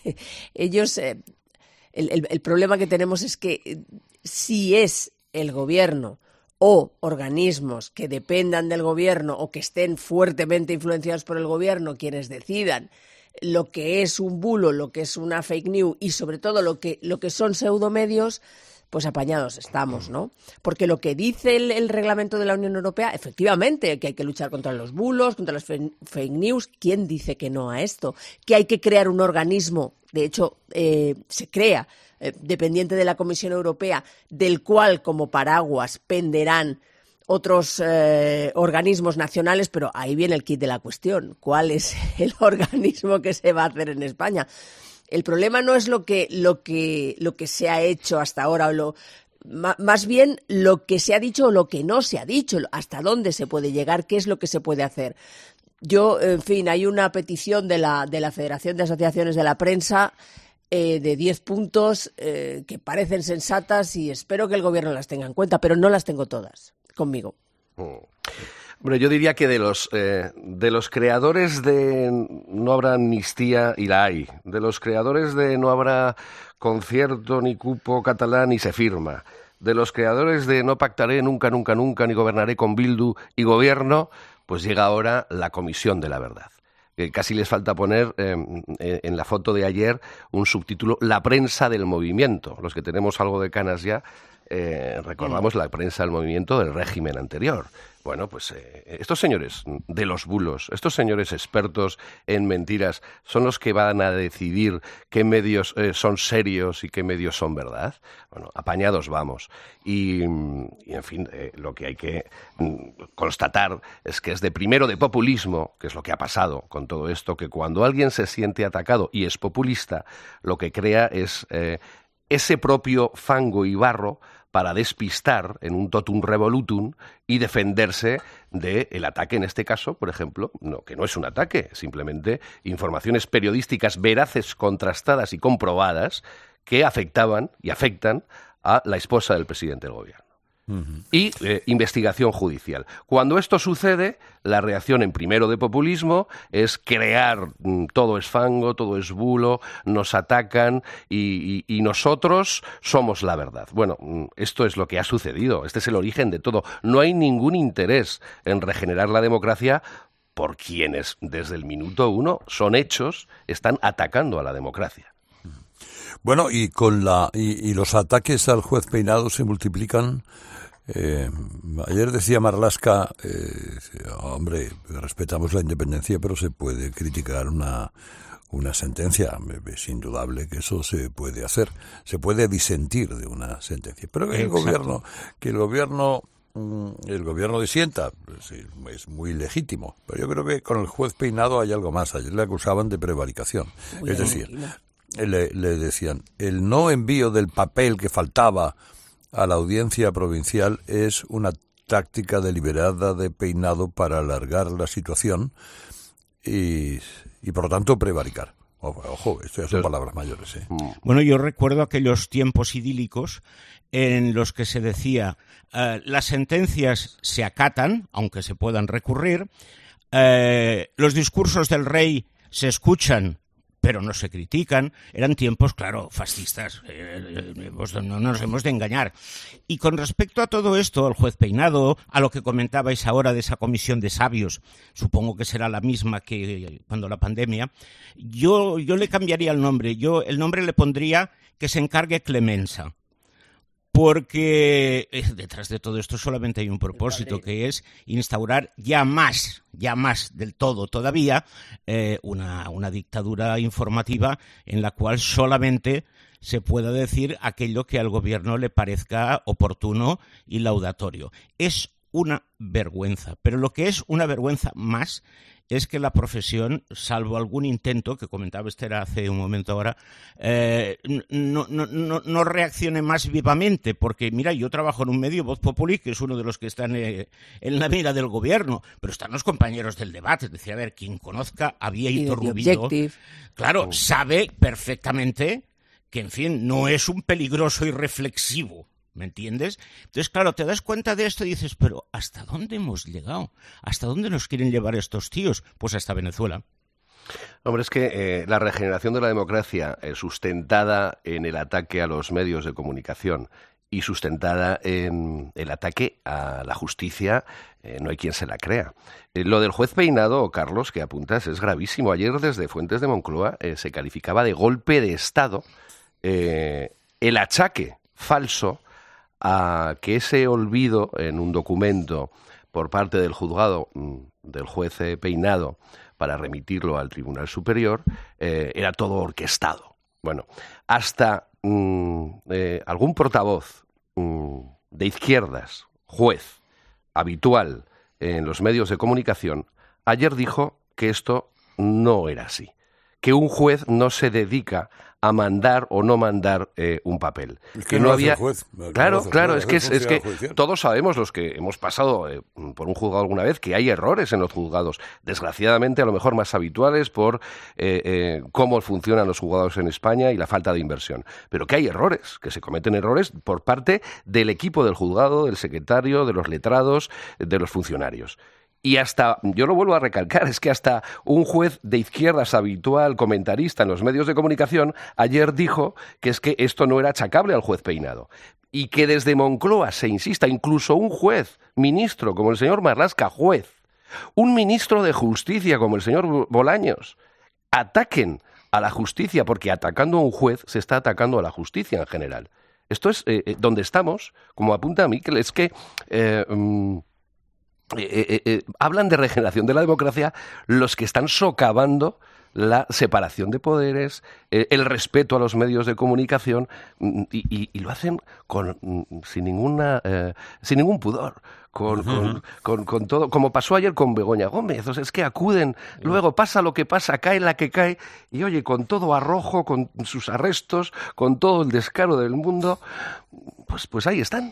ellos, eh, el, el, el problema que tenemos es que si es el gobierno o organismos que dependan del gobierno o que estén fuertemente influenciados por el gobierno quienes decidan lo que es un bulo, lo que es una fake news y sobre todo lo que, lo que son pseudomedios, pues apañados estamos, ¿no? Porque lo que dice el, el reglamento de la Unión Europea, efectivamente, que hay que luchar contra los bulos, contra las fake news. ¿Quién dice que no a esto? Que hay que crear un organismo, de hecho, eh, se crea, eh, dependiente de la Comisión Europea, del cual como paraguas penderán otros eh, organismos nacionales, pero ahí viene el kit de la cuestión. ¿Cuál es el organismo que se va a hacer en España? El problema no es lo que, lo que, lo que se ha hecho hasta ahora, o lo, más bien lo que se ha dicho o lo que no se ha dicho, hasta dónde se puede llegar, qué es lo que se puede hacer. Yo, en fin, hay una petición de la, de la Federación de Asociaciones de la Prensa eh, de diez puntos eh, que parecen sensatas y espero que el Gobierno las tenga en cuenta, pero no las tengo todas conmigo. Mm. Bueno, yo diría que de los eh, de los creadores de No habrá amnistía, y la hay, de los creadores de No habrá concierto, ni cupo catalán, ni se firma, de los creadores de No pactaré nunca, nunca, nunca, ni gobernaré con Bildu y gobierno, pues llega ahora la Comisión de la Verdad. Que casi les falta poner eh, en la foto de ayer un subtítulo, La prensa del movimiento. Los que tenemos algo de canas ya, eh, recordamos la prensa del movimiento del régimen anterior. Bueno, pues eh, estos señores de los bulos, estos señores expertos en mentiras, son los que van a decidir qué medios eh, son serios y qué medios son verdad. Bueno, apañados vamos. Y, y en fin, eh, lo que hay que mm, constatar es que es de primero de populismo, que es lo que ha pasado con todo esto, que cuando alguien se siente atacado y es populista, lo que crea es eh, ese propio fango y barro para despistar en un totum revolutum y defenderse del ataque, en este caso, por ejemplo, no, que no es un ataque, simplemente informaciones periodísticas veraces, contrastadas y comprobadas que afectaban y afectan a la esposa del presidente del gobierno. Uh-huh. Y eh, investigación judicial. Cuando esto sucede, la reacción en primero de populismo es crear mm, todo es fango, todo es bulo, nos atacan y, y, y nosotros somos la verdad. Bueno, mm, esto es lo que ha sucedido, este es el origen de todo. No hay ningún interés en regenerar la democracia por quienes desde el minuto uno son hechos, están atacando a la democracia. Bueno, y con la y, y los ataques al juez Peinado se multiplican Eh, ayer decía Marlaska, eh, hombre, respetamos la independencia, pero se puede criticar una, una sentencia. Es indudable que eso se puede hacer. Se puede disentir de una sentencia. Pero que el Exacto. gobierno, que el gobierno, el gobierno disienta, pues, es muy legítimo. Pero yo creo que con el juez Peinado hay algo más. Ayer le acusaban de prevaricación. Uy, es decir, tranquila. le, le decían, el no envío del papel que faltaba a la audiencia provincial es una táctica deliberada de Peinado para alargar la situación y, y por lo tanto prevaricar. Ojo, ojo, esto ya son palabras mayores. ¿eh? Bueno, yo recuerdo aquellos tiempos idílicos en los que se decía eh, las sentencias se acatan, aunque se puedan recurrir, eh, los discursos del rey se escuchan, pero no se critican. Eran tiempos, claro, fascistas, eh, eh, no nos hemos de engañar. Y con respecto a todo esto, al juez Peinado, a lo que comentabais ahora de esa comisión de sabios, supongo que será la misma que cuando la pandemia, yo, yo le cambiaría el nombre. Yo el nombre le pondría que se encargue Clemenza. Porque eh, detrás de todo esto solamente hay un propósito, que es instaurar ya más, ya más del todo todavía, eh, una, una dictadura informativa en la cual solamente se pueda decir aquello que al gobierno le parezca oportuno y laudatorio. Es una vergüenza, pero lo que es una vergüenza más es que la profesión, salvo algún intento, que comentaba Esther hace un momento ahora, eh, no, no, no, no reaccione más vivamente, porque mira, yo trabajo en un medio, Voz Populi, que es uno de los que están eh, en la mira del gobierno, pero están los compañeros del debate, es decir, a ver, quien conozca a Bieito Rubido, claro, sabe perfectamente que, en fin, no es un peligroso y reflexivo. ¿Me entiendes? Entonces, claro, te das cuenta de esto y dices, pero ¿hasta dónde hemos llegado? ¿Hasta dónde nos quieren llevar estos tíos? Pues hasta Venezuela. Hombre, es que eh, la regeneración de la democracia eh, sustentada en el ataque a los medios de comunicación y sustentada en el ataque a la justicia, eh, no hay quien se la crea. Eh, lo del juez Peinado, Carlos, que apuntas, es gravísimo. Ayer desde Fuentes de Moncloa eh, se calificaba de golpe de Estado eh, el achaque falso a que ese olvido en un documento por parte del juzgado del juez Peinado para remitirlo al Tribunal Superior eh, era todo orquestado. Bueno, hasta mm, eh, algún portavoz mm, de izquierdas, juez, habitual en los medios de comunicación, ayer dijo que esto no era así, que un juez no se dedica a mandar o no mandar eh, un papel. Es que, que no, no había... había. Juez, claro, no claro, no es que es, es que todos sabemos, los que hemos pasado eh, por un juzgado alguna vez, que hay errores en los juzgados. Desgraciadamente, a lo mejor más habituales por eh, eh, cómo funcionan los juzgados en España y la falta de inversión. Pero que hay errores, que se cometen errores por parte del equipo del juzgado, del secretario, de los letrados, de los funcionarios. Y hasta, yo lo vuelvo a recalcar, es que hasta un juez de izquierdas habitual, comentarista en los medios de comunicación, ayer dijo que es que esto no era achacable al juez Peinado. Y que desde Moncloa se insista, incluso un juez, ministro, como el señor Marlaska, juez, un ministro de Justicia, como el señor Bolaños, ataquen a la justicia, porque atacando a un juez se está atacando a la justicia en general. Esto es eh, donde estamos, como apunta Miquel, es que... Eh, um, Eh, eh, eh, hablan de regeneración de la democracia los que están socavando la separación de poderes, eh, el respeto a los medios de comunicación y, y, y lo hacen con sin ninguna eh, sin ningún pudor, con, uh-huh. con, con, con todo, como pasó ayer con Begoña Gómez. O sea, es que acuden, luego pasa lo que pasa, cae la que cae y oye, con todo arrojo, con sus arrestos, con todo el descaro del mundo, pues pues ahí están.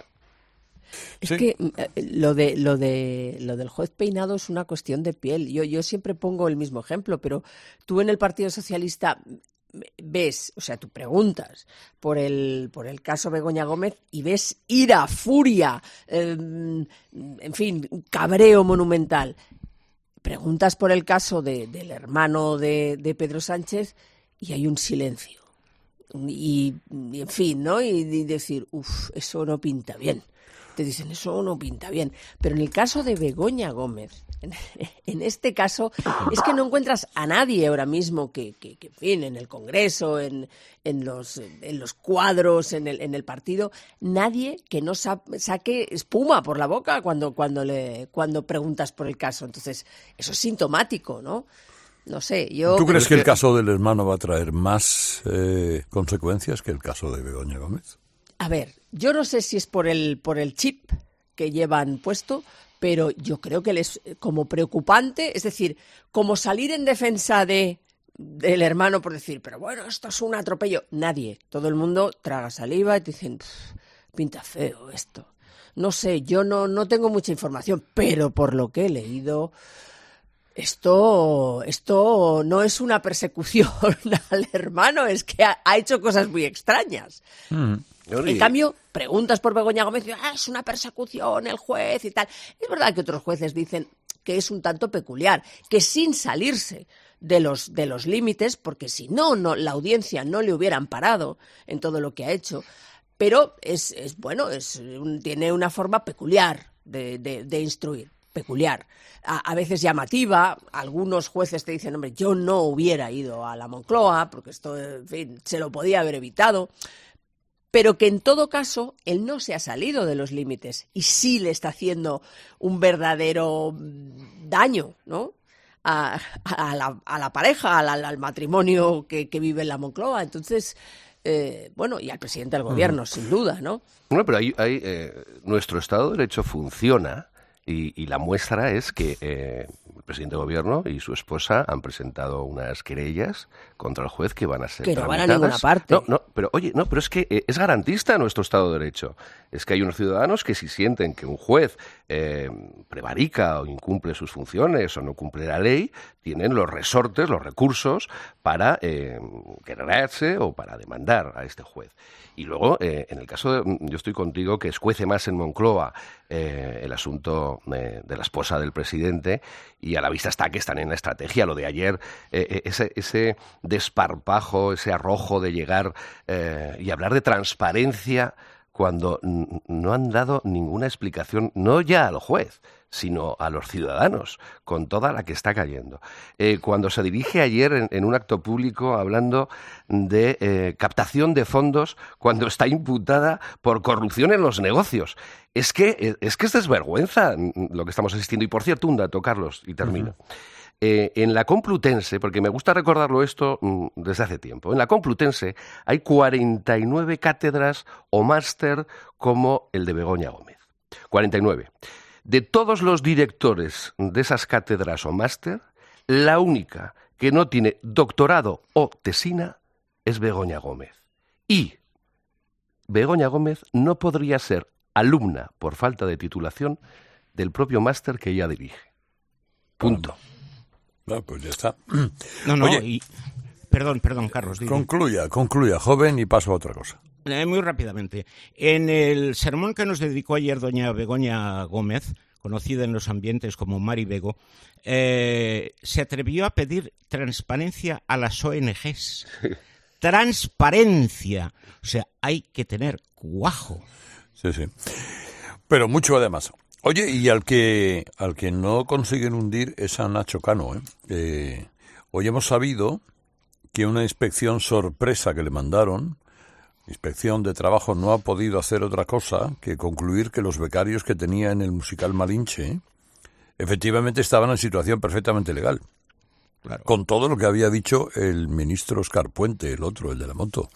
Es sí. que lo de lo de lo del juez Peinado es una cuestión de piel. Yo yo siempre pongo el mismo ejemplo, pero tú en el Partido Socialista ves, o sea, tú preguntas por el por el caso Begoña Gómez y ves ira, furia, eh, en fin, un cabreo monumental. Preguntas por el caso de, del hermano de, de Pedro Sánchez y hay un silencio. Y, y en fin, ¿no? Y, y decir, uff, eso no pinta bien. te dicen, eso no pinta bien. Pero en el caso de Begoña Gómez, en, en este caso, es que no encuentras a nadie ahora mismo que, que, que en fin, en el Congreso, en, en, los, en los cuadros, en el, en el partido, nadie que no sa- saque espuma por la boca cuando, cuando, le, cuando preguntas por el caso. Entonces, eso es sintomático, ¿no? No sé, yo... ¿Tú crees que el caso del hermano va a traer más eh, consecuencias que el caso de Begoña Gómez? A ver, yo no sé si es por el, por el chip que llevan puesto, pero yo creo que les como preocupante, es decir, como salir en defensa de del hermano por decir, pero bueno, esto es un atropello. Nadie, todo el mundo traga saliva y te dicen, pinta feo esto. No sé, yo no, no tengo mucha información, pero por lo que he leído... Esto, esto no es una persecución al hermano, es que ha, ha hecho cosas muy extrañas. Mm. En cambio, preguntas por Begoña Gómez y dicen, ah, es una persecución el juez y tal. Es verdad que otros jueces dicen que es un tanto peculiar, que sin salirse de los, de los límites, porque si no, no, la audiencia no le hubiera amparado en todo lo que ha hecho, pero es, es bueno, es, un, tiene una forma peculiar de, de, de instruir. peculiar, a, a veces llamativa. Algunos jueces te dicen, hombre, yo no hubiera ido a la Moncloa, porque esto, en fin, se lo podía haber evitado, pero que en todo caso él no se ha salido de los límites y sí le está haciendo un verdadero daño, ¿no? A, a, la, a la pareja, al, al matrimonio que, que vive en la Moncloa. Entonces... Eh, bueno, y al presidente del gobierno, uh-huh. sin duda, ¿no? Bueno, pero ahí, ahí eh, nuestro Estado de Derecho funciona. Y, y la muestra es que eh, el presidente del gobierno y su esposa han presentado unas querellas contra el juez que van a ser que no tramitadas. van a ninguna parte. No, no, pero oye, no, pero es que eh, es garantista nuestro Estado de Derecho. Es que hay unos ciudadanos que si sienten que un juez eh, prevarica o incumple sus funciones o no cumple la ley, tienen los resortes, los recursos para eh, querellarse o para demandar a este juez. Y luego, eh, en el caso de, yo estoy contigo, que escuece más en Moncloa eh, el asunto eh, de la esposa del presidente, y a la vista está que están en la estrategia. Lo de ayer, eh, ese, ese desparpajo, ese arrojo de llegar eh, y hablar de transparencia cuando n- no han dado ninguna explicación, no ya al juez, sino a los ciudadanos, con toda la que está cayendo. Eh, cuando se dirige ayer en, en un acto público hablando de eh, captación de fondos cuando está imputada por corrupción en los negocios. Es que es que es desvergüenza lo que estamos asistiendo. Y por cierto, un dato, Carlos, y termino. Uh-huh. Eh, en la Complutense, porque me gusta recordarlo esto mm, desde hace tiempo, en la Complutense hay cuarenta y nueve cátedras o máster como el de Begoña Gómez. cuarenta y nueve. De todos los directores de esas cátedras o máster, la única que no tiene doctorado o tesina es Begoña Gómez. Y Begoña Gómez no podría ser alumna por falta de titulación del propio máster que ella dirige. Punto. No, pues ya está. No, no, Oye, y... Perdón, perdón, Carlos. Dime. Concluya, concluya, joven, y paso a otra cosa. Eh, muy rápidamente. En el sermón que nos dedicó ayer doña Begoña Gómez, conocida en los ambientes como Mari Bego, eh, se atrevió a pedir transparencia a las O N Ges. Transparencia. O sea, hay que tener cuajo. Sí, sí. Pero mucho además. Oye, y al que al que no consiguen hundir es a Nacho Cano, ¿eh? Eh, hoy hemos sabido que una inspección sorpresa que le mandaron, inspección de trabajo, no ha podido hacer otra cosa que concluir que los becarios que tenía en el musical Malinche efectivamente estaban en situación perfectamente legal. Claro. Con todo lo que había dicho el ministro Óscar Puente, el otro, el de la moto.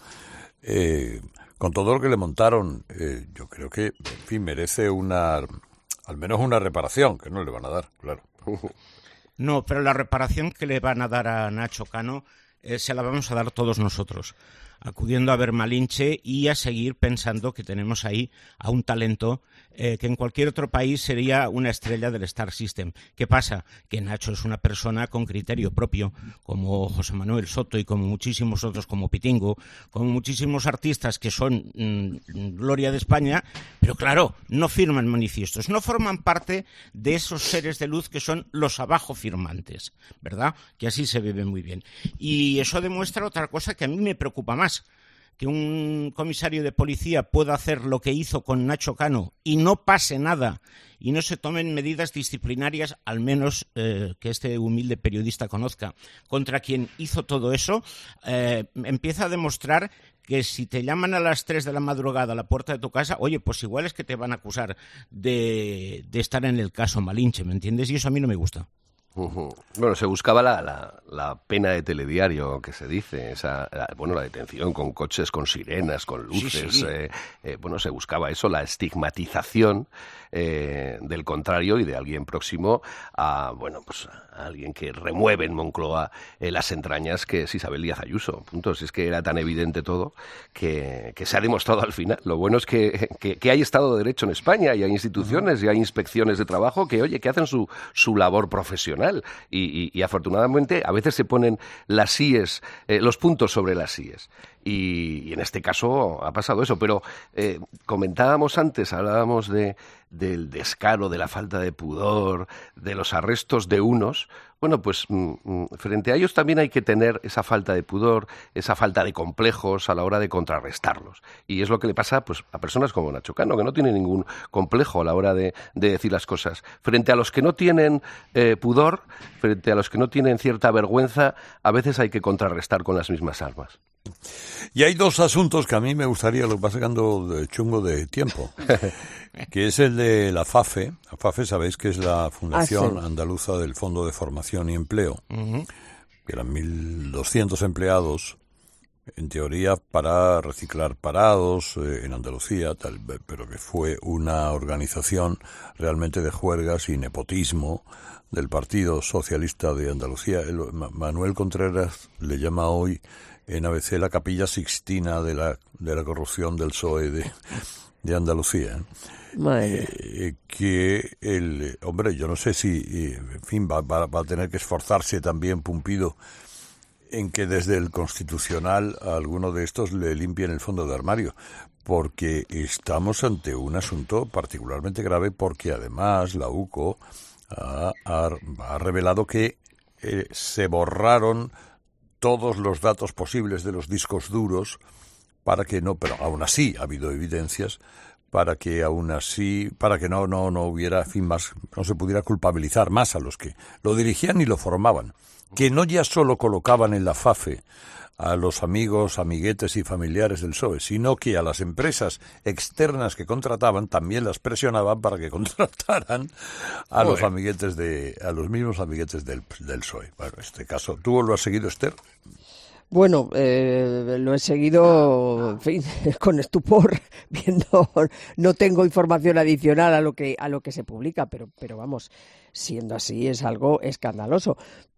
Eh, con todo lo que le montaron, eh, yo creo que, en fin, merece una, al menos una reparación, que no le van a dar, claro. No, pero la reparación que le van a dar a Nacho Cano eh, se la vamos a dar todos nosotros, acudiendo a ver Malinche y a seguir pensando que tenemos ahí a un talento eh, que en cualquier otro país sería una estrella del Star System. ¿Qué pasa? Que Nacho es una persona con criterio propio, como José Manuel Soto y como muchísimos otros, como Pitingo, como muchísimos artistas que son mmm, gloria de España, pero claro, no firman manifiestos, no forman parte de esos seres de luz que son los abajo firmantes, ¿verdad? Que así se vive muy bien. Y eso demuestra otra cosa que a mí me preocupa más, que un comisario de policía pueda hacer lo que hizo con Nacho Cano y no pase nada y no se tomen medidas disciplinarias, al menos eh, que este humilde periodista conozca, contra quien hizo todo eso, eh, empieza a demostrar que si te llaman a las tres de la madrugada a la puerta de tu casa, oye, pues igual es que te van a acusar de, de estar en el caso Malinche, ¿me entiendes? Y eso a mí no me gusta. Uh-huh. Bueno, se buscaba la, la, la pena de telediario, que se dice, esa, la, bueno, la detención con coches, con sirenas, con luces, sí, sí. Eh, eh, bueno, se buscaba eso, la estigmatización eh, del contrario y de alguien próximo a, bueno, pues a alguien que remueve en Moncloa eh, las entrañas, que es Isabel Díaz Ayuso, punto. Si es que era tan evidente todo que, que se ha demostrado al final. Lo bueno es que, que, que hay Estado de Derecho en España y hay instituciones uh-huh. y hay inspecciones de trabajo que, oye, que hacen su, su labor profesional. Y, y, y afortunadamente a veces se ponen las íes, eh, los puntos sobre las íes. Y, y en este caso ha pasado eso. Pero eh, comentábamos antes, hablábamos de, del descaro, de la falta de pudor, de los arrestos de unos. Bueno, pues mm, frente a ellos también hay que tener esa falta de pudor, esa falta de complejos a la hora de contrarrestarlos. Y es lo que le pasa pues a personas como Nacho Cano, que no tienen ningún complejo a la hora de, de decir las cosas. Frente a los que no tienen eh, pudor, frente a los que no tienen cierta vergüenza, a veces hay que contrarrestar con las mismas armas. Y hay dos asuntos que a mí me gustaría, lo que pasa sacando de chungo de tiempo, que es el de la FAFE. La FAFE, sabéis que es la Fundación ah, sí. Andaluza del Fondo de Formación y Empleo, uh-huh. que eran mil doscientos empleados, en teoría para reciclar parados eh, en Andalucía, tal, pero que fue una organización realmente de juergas y nepotismo del Partido Socialista de Andalucía. El, Manuel Contreras le llama hoy en A B C la Capilla Sixtina de la de la corrupción del P S O E de, de Andalucía. Eh, que el hombre, yo no sé si, en fin, va, va, va a tener que esforzarse también Pumpido en que desde el Constitucional a alguno de estos le limpien el fondo de armario, porque estamos ante un asunto particularmente grave, porque además la U C O ha, ha, ha revelado que eh, se borraron todos los datos posibles de los discos duros para que no, pero aún así ha habido evidencias para que aún así, para que no, no, no hubiera, en fin, más, no se pudiera culpabilizar más a los que lo dirigían y lo formaban. Que no ya solo colocaban en la FAFE a los amigos, amiguetes y familiares del P S O E, sino que a las empresas externas que contrataban también las presionaban para que contrataran a Joder. los amiguetes de, a los mismos amiguetes del, del P S O E. Bueno, en este caso, ¿tú lo has seguido, Esther? Bueno, eh, lo he seguido, en fin, con estupor, viendo, no tengo información adicional a lo que a lo que se publica, pero pero vamos, siendo así es algo escandaloso.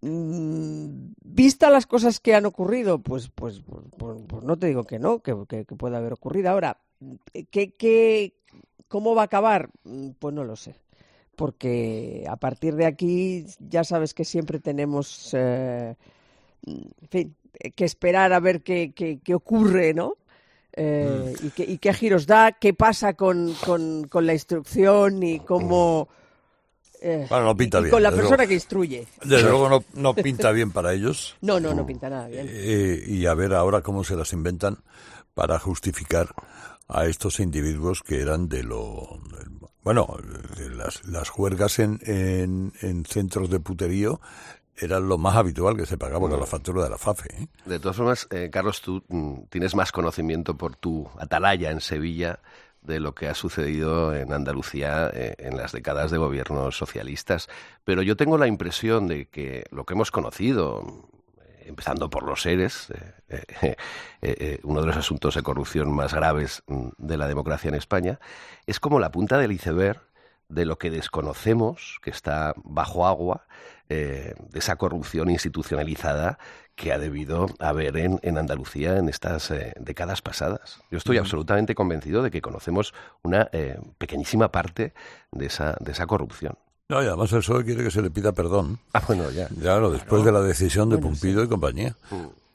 Mm, vista las cosas que han ocurrido, pues pues, pues, pues, pues no te digo que no, que, que, que pueda haber ocurrido. Ahora, ¿qué, qué, ¿cómo va a acabar? Pues no lo sé, porque a partir de aquí ya sabes que siempre tenemos, eh, en fin, que esperar a ver qué, qué, qué ocurre, ¿no? Eh, mm. y, qué, y qué giros da, qué pasa con, con, con la instrucción y cómo... Eh, bueno, no pinta y, y bien. con la persona luego, que instruye. Desde luego no, no pinta bien para ellos. No, no, no pinta nada bien. Eh, y a ver ahora cómo se las inventan para justificar a estos individuos que eran de lo... De, bueno, de las, las juergas en, en, en centros de puterío era lo más habitual que se pagaba con la factura de la FAFE, ¿eh? De todas formas, eh, Carlos, tú mm, tienes más conocimiento por tu atalaya en Sevilla de lo que ha sucedido en Andalucía eh, en las décadas de gobiernos socialistas. Pero yo tengo la impresión de que lo que hemos conocido, eh, empezando por los ERES, eh, eh, eh, eh, uno de los asuntos de corrupción más graves mm, de la democracia en España, es como la punta del iceberg de lo que desconocemos, que está bajo agua, eh, de esa corrupción institucionalizada que ha debido haber en, en Andalucía en estas eh, décadas pasadas. Yo estoy uh-huh. absolutamente convencido de que conocemos una eh, pequeñísima parte de esa, de esa corrupción. No, y además el P S O E quiere que se le pida perdón. Ah, bueno, ya. Claro, después claro. de la decisión de bueno, Pumpido sí. y compañía. Uh.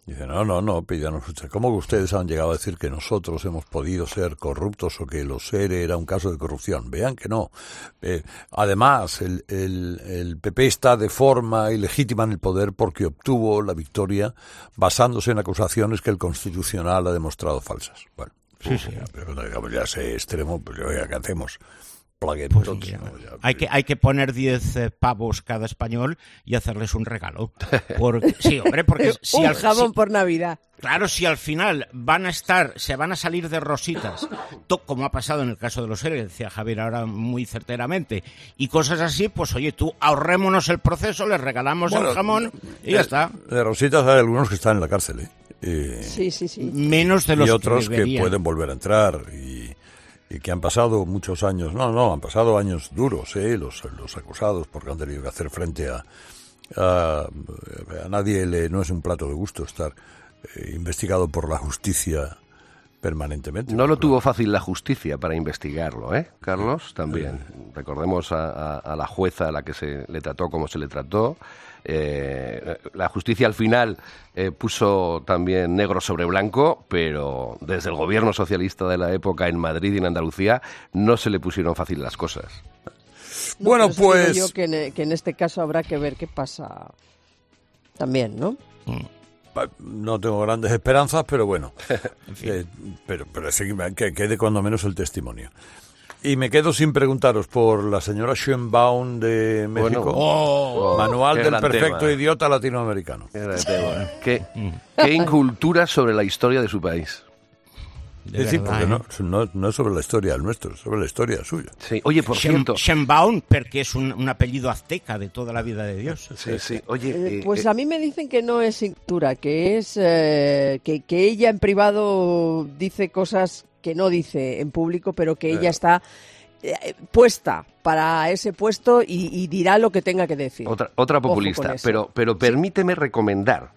Dice, no, no, no, pídanos usted. ¿Cómo que ustedes han llegado a decir que nosotros hemos podido ser corruptos o que los ERE era un caso de corrupción? Vean que no. Eh, además, el, el, el P P está de forma ilegítima en el poder porque obtuvo la victoria basándose en acusaciones que el Constitucional ha demostrado falsas. Bueno, sí, sí. Ya, pero digamos, ya ese extremo, pues ya, ¿qué hacemos? Pues sí, ya. No, ya, hay que hay que poner diez eh, pavos cada español y hacerles un regalo. Porque, sí, hombre, porque si un al, jabón si, por Navidad. Claro, si al final van a estar, se van a salir de rositas, to, como ha pasado en el caso de los ERE, decía Javier ahora muy certeramente, y cosas así, pues oye, tú ahorrémonos el proceso, les regalamos bueno, el jamón y ya de, está. De rositas hay algunos que están en la cárcel, ¿eh? Eh, sí, sí, sí. Menos de los y otros que, que pueden volver a entrar y y que han pasado muchos años, no, no, han pasado años duros, ¿eh? los, los acusados, porque han tenido que hacer frente a, a, a nadie le, no es un plato de gusto estar eh, investigado por la justicia permanentemente. No lo tuvo fácil la justicia para investigarlo, ¿eh, Carlos? También. Eh. Recordemos a, a, a la jueza a la que se le trató como se le trató. Eh, la justicia al final eh, puso también negro sobre blanco, pero desde el gobierno socialista de la época en Madrid y en Andalucía no se le pusieron fácil las cosas. No, bueno, pues... Digo yo que en, que en este caso habrá que ver qué pasa también, ¿no? No tengo grandes esperanzas, pero bueno, en fin. eh, pero, pero sí, que quede cuando menos el testimonio. Y me quedo sin preguntaros por la señora Schönbaum de México, bueno, oh, Manual del perfecto tema. Idiota latinoamericano. Qué, qué incultura sobre la historia de su país. De es decir, porque no, no, no es sobre la historia del nuestro, es sobre la historia suya. Sí. Oye, por Shem, cierto... Schönbaum, porque es un, un apellido azteca de toda la vida de Dios. Sí, sí. Oye, eh, eh, pues eh, a mí me dicen que no es incultura, que es eh, que, que ella en privado dice cosas que no dice en público, pero que ella está eh, puesta para ese puesto y, y dirá lo que tenga que decir. Otra, otra populista, pero, pero permíteme sí. recomendar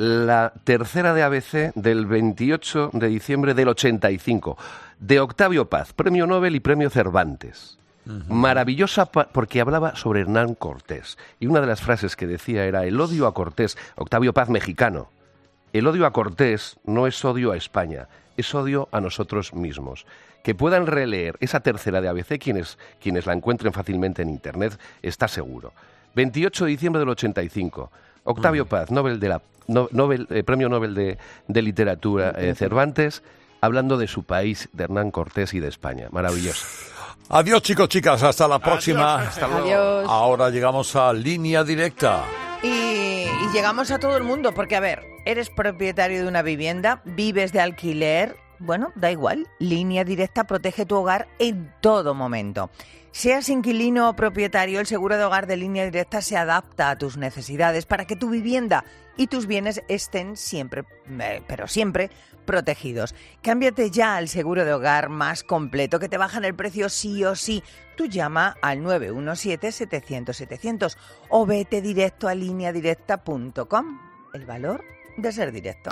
la tercera de A B C del veintiocho de diciembre del ochenta y cinco, de Octavio Paz, Premio Nobel y Premio Cervantes. Uh-huh. Maravillosa pa- porque hablaba sobre Hernán Cortés. Y una de las frases que decía era: el odio a Cortés, Octavio Paz mexicano, el odio a Cortés no es odio a España, es odio a nosotros mismos. Que puedan releer esa tercera de A B C quienes, quienes la encuentren fácilmente en Internet, está seguro. veintiocho de diciembre del ochenta y cinco. Octavio Paz, Nobel de la, no, Nobel, eh, Premio Nobel de, de Literatura, eh, Cervantes, hablando de su país, de Hernán Cortés y de España. Maravilloso. Adiós, chicos, chicas, hasta la próxima. Adiós, hasta luego. Adiós. Ahora llegamos a Línea Directa. Y, y llegamos a todo el mundo, porque a ver, eres propietario de una vivienda, vives de alquiler, bueno, da igual, Línea Directa protege tu hogar en todo momento. Seas inquilino o propietario, el seguro de hogar de Línea Directa se adapta a tus necesidades para que tu vivienda y tus bienes estén siempre, eh, pero siempre, protegidos. Cámbiate ya al seguro de hogar más completo, que te bajan el precio sí o sí. Tú llama al nueve uno siete, setecientos, setecientos o vete directo a línea directa punto com. El valor de ser directo.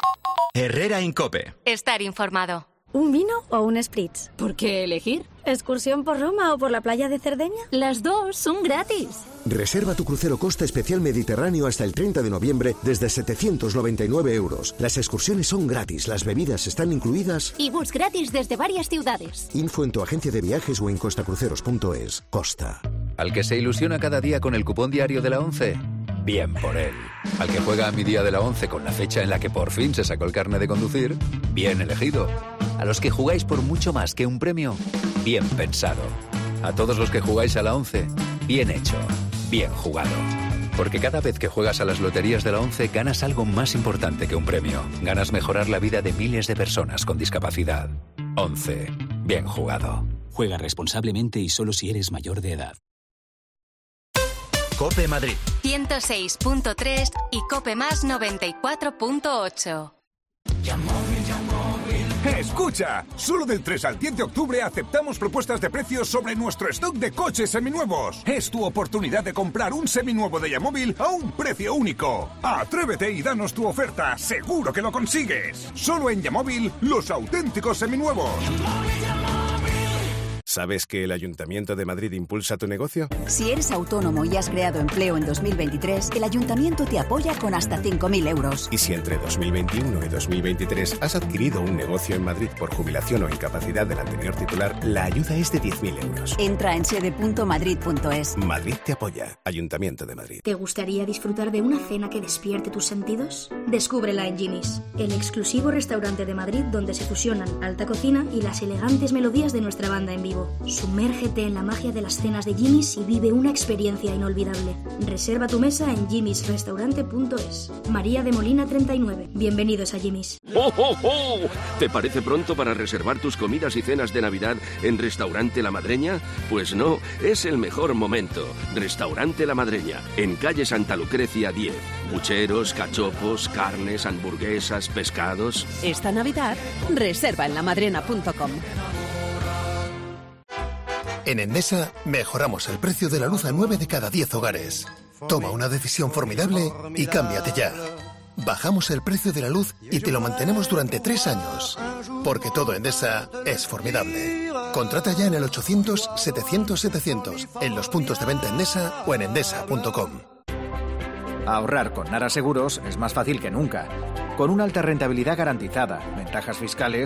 Herrera Incope. Estar informado. ¿Un vino o un spritz? ¿Por qué elegir? ¿Excursión por Roma o por la playa de Cerdeña? Las dos son gratis. Reserva tu crucero Costa Especial Mediterráneo hasta el treinta de noviembre desde setecientos noventa y nueve euros. Las excursiones son gratis, las bebidas están incluidas. Y bus gratis desde varias ciudades. Info en tu agencia de viajes o en costacruceros punto es. Costa. Al que se ilusiona cada día con el cupón diario de la ONCE, bien por él. Al que juega a mi día de la ONCE con la fecha en la que por fin se sacó el carnet de conducir, bien elegido. A los que jugáis por mucho más que un premio, bien pensado. A todos los que jugáis a la ONCE, bien hecho, bien jugado. Porque cada vez que juegas a las loterías de la ONCE ganas algo más importante que un premio. Ganas mejorar la vida de miles de personas con discapacidad. ONCE, bien jugado. Juega responsablemente y solo si eres mayor de edad. Cope Madrid ciento seis punto tres y Cope Más noventa y cuatro punto ocho. Escucha, solo del tres al diez de octubre aceptamos propuestas de precios sobre nuestro stock de coches seminuevos. Es tu oportunidad de comprar un seminuevo de Yamóvil a un precio único. Atrévete y danos tu oferta, seguro que lo consigues. Solo en Yamóvil, los auténticos seminuevos. ¿Sabes que el Ayuntamiento de Madrid impulsa tu negocio? Si eres autónomo y has creado empleo en dos mil veintitrés, el Ayuntamiento te apoya con hasta cinco mil euros. Y si entre dos mil veintiuno y dos mil veintitrés has adquirido un negocio en Madrid por jubilación o incapacidad del anterior titular, la ayuda es de diez mil euros. Entra en sede punto madrid punto es. Madrid te apoya. Ayuntamiento de Madrid. ¿Te gustaría disfrutar de una cena que despierte tus sentidos? Descúbrela en Jimmy's, el exclusivo restaurante de Madrid donde se fusionan alta cocina y las elegantes melodías de nuestra banda en vivo. Sumérgete en la magia de las cenas de Jimmy's y vive una experiencia inolvidable. Reserva tu mesa en jimmys restaurante punto es. María de Molina treinta y nueve. Bienvenidos a Jimmy's. ¡Oh, oh, oh! ¿Te parece pronto para reservar tus comidas y cenas de Navidad en Restaurante La Madreña? Pues no, es el mejor momento. Restaurante La Madreña, en calle Santa Lucrecia diez. Bucheros, cachopos, carnes, hamburguesas, pescados. Esta Navidad, reserva en la madrena punto com. En Endesa mejoramos el precio de la luz a nueve de cada diez hogares. Toma una decisión formidable y cámbiate ya. Bajamos el precio de la luz y te lo mantenemos durante tres años. Porque todo Endesa es formidable. Contrata ya en el ochocientos setecientos setecientos, en los puntos de venta Endesa o en endesa punto com. Ahorrar con Nara Seguros es más fácil que nunca. Con una alta rentabilidad garantizada, ventajas fiscales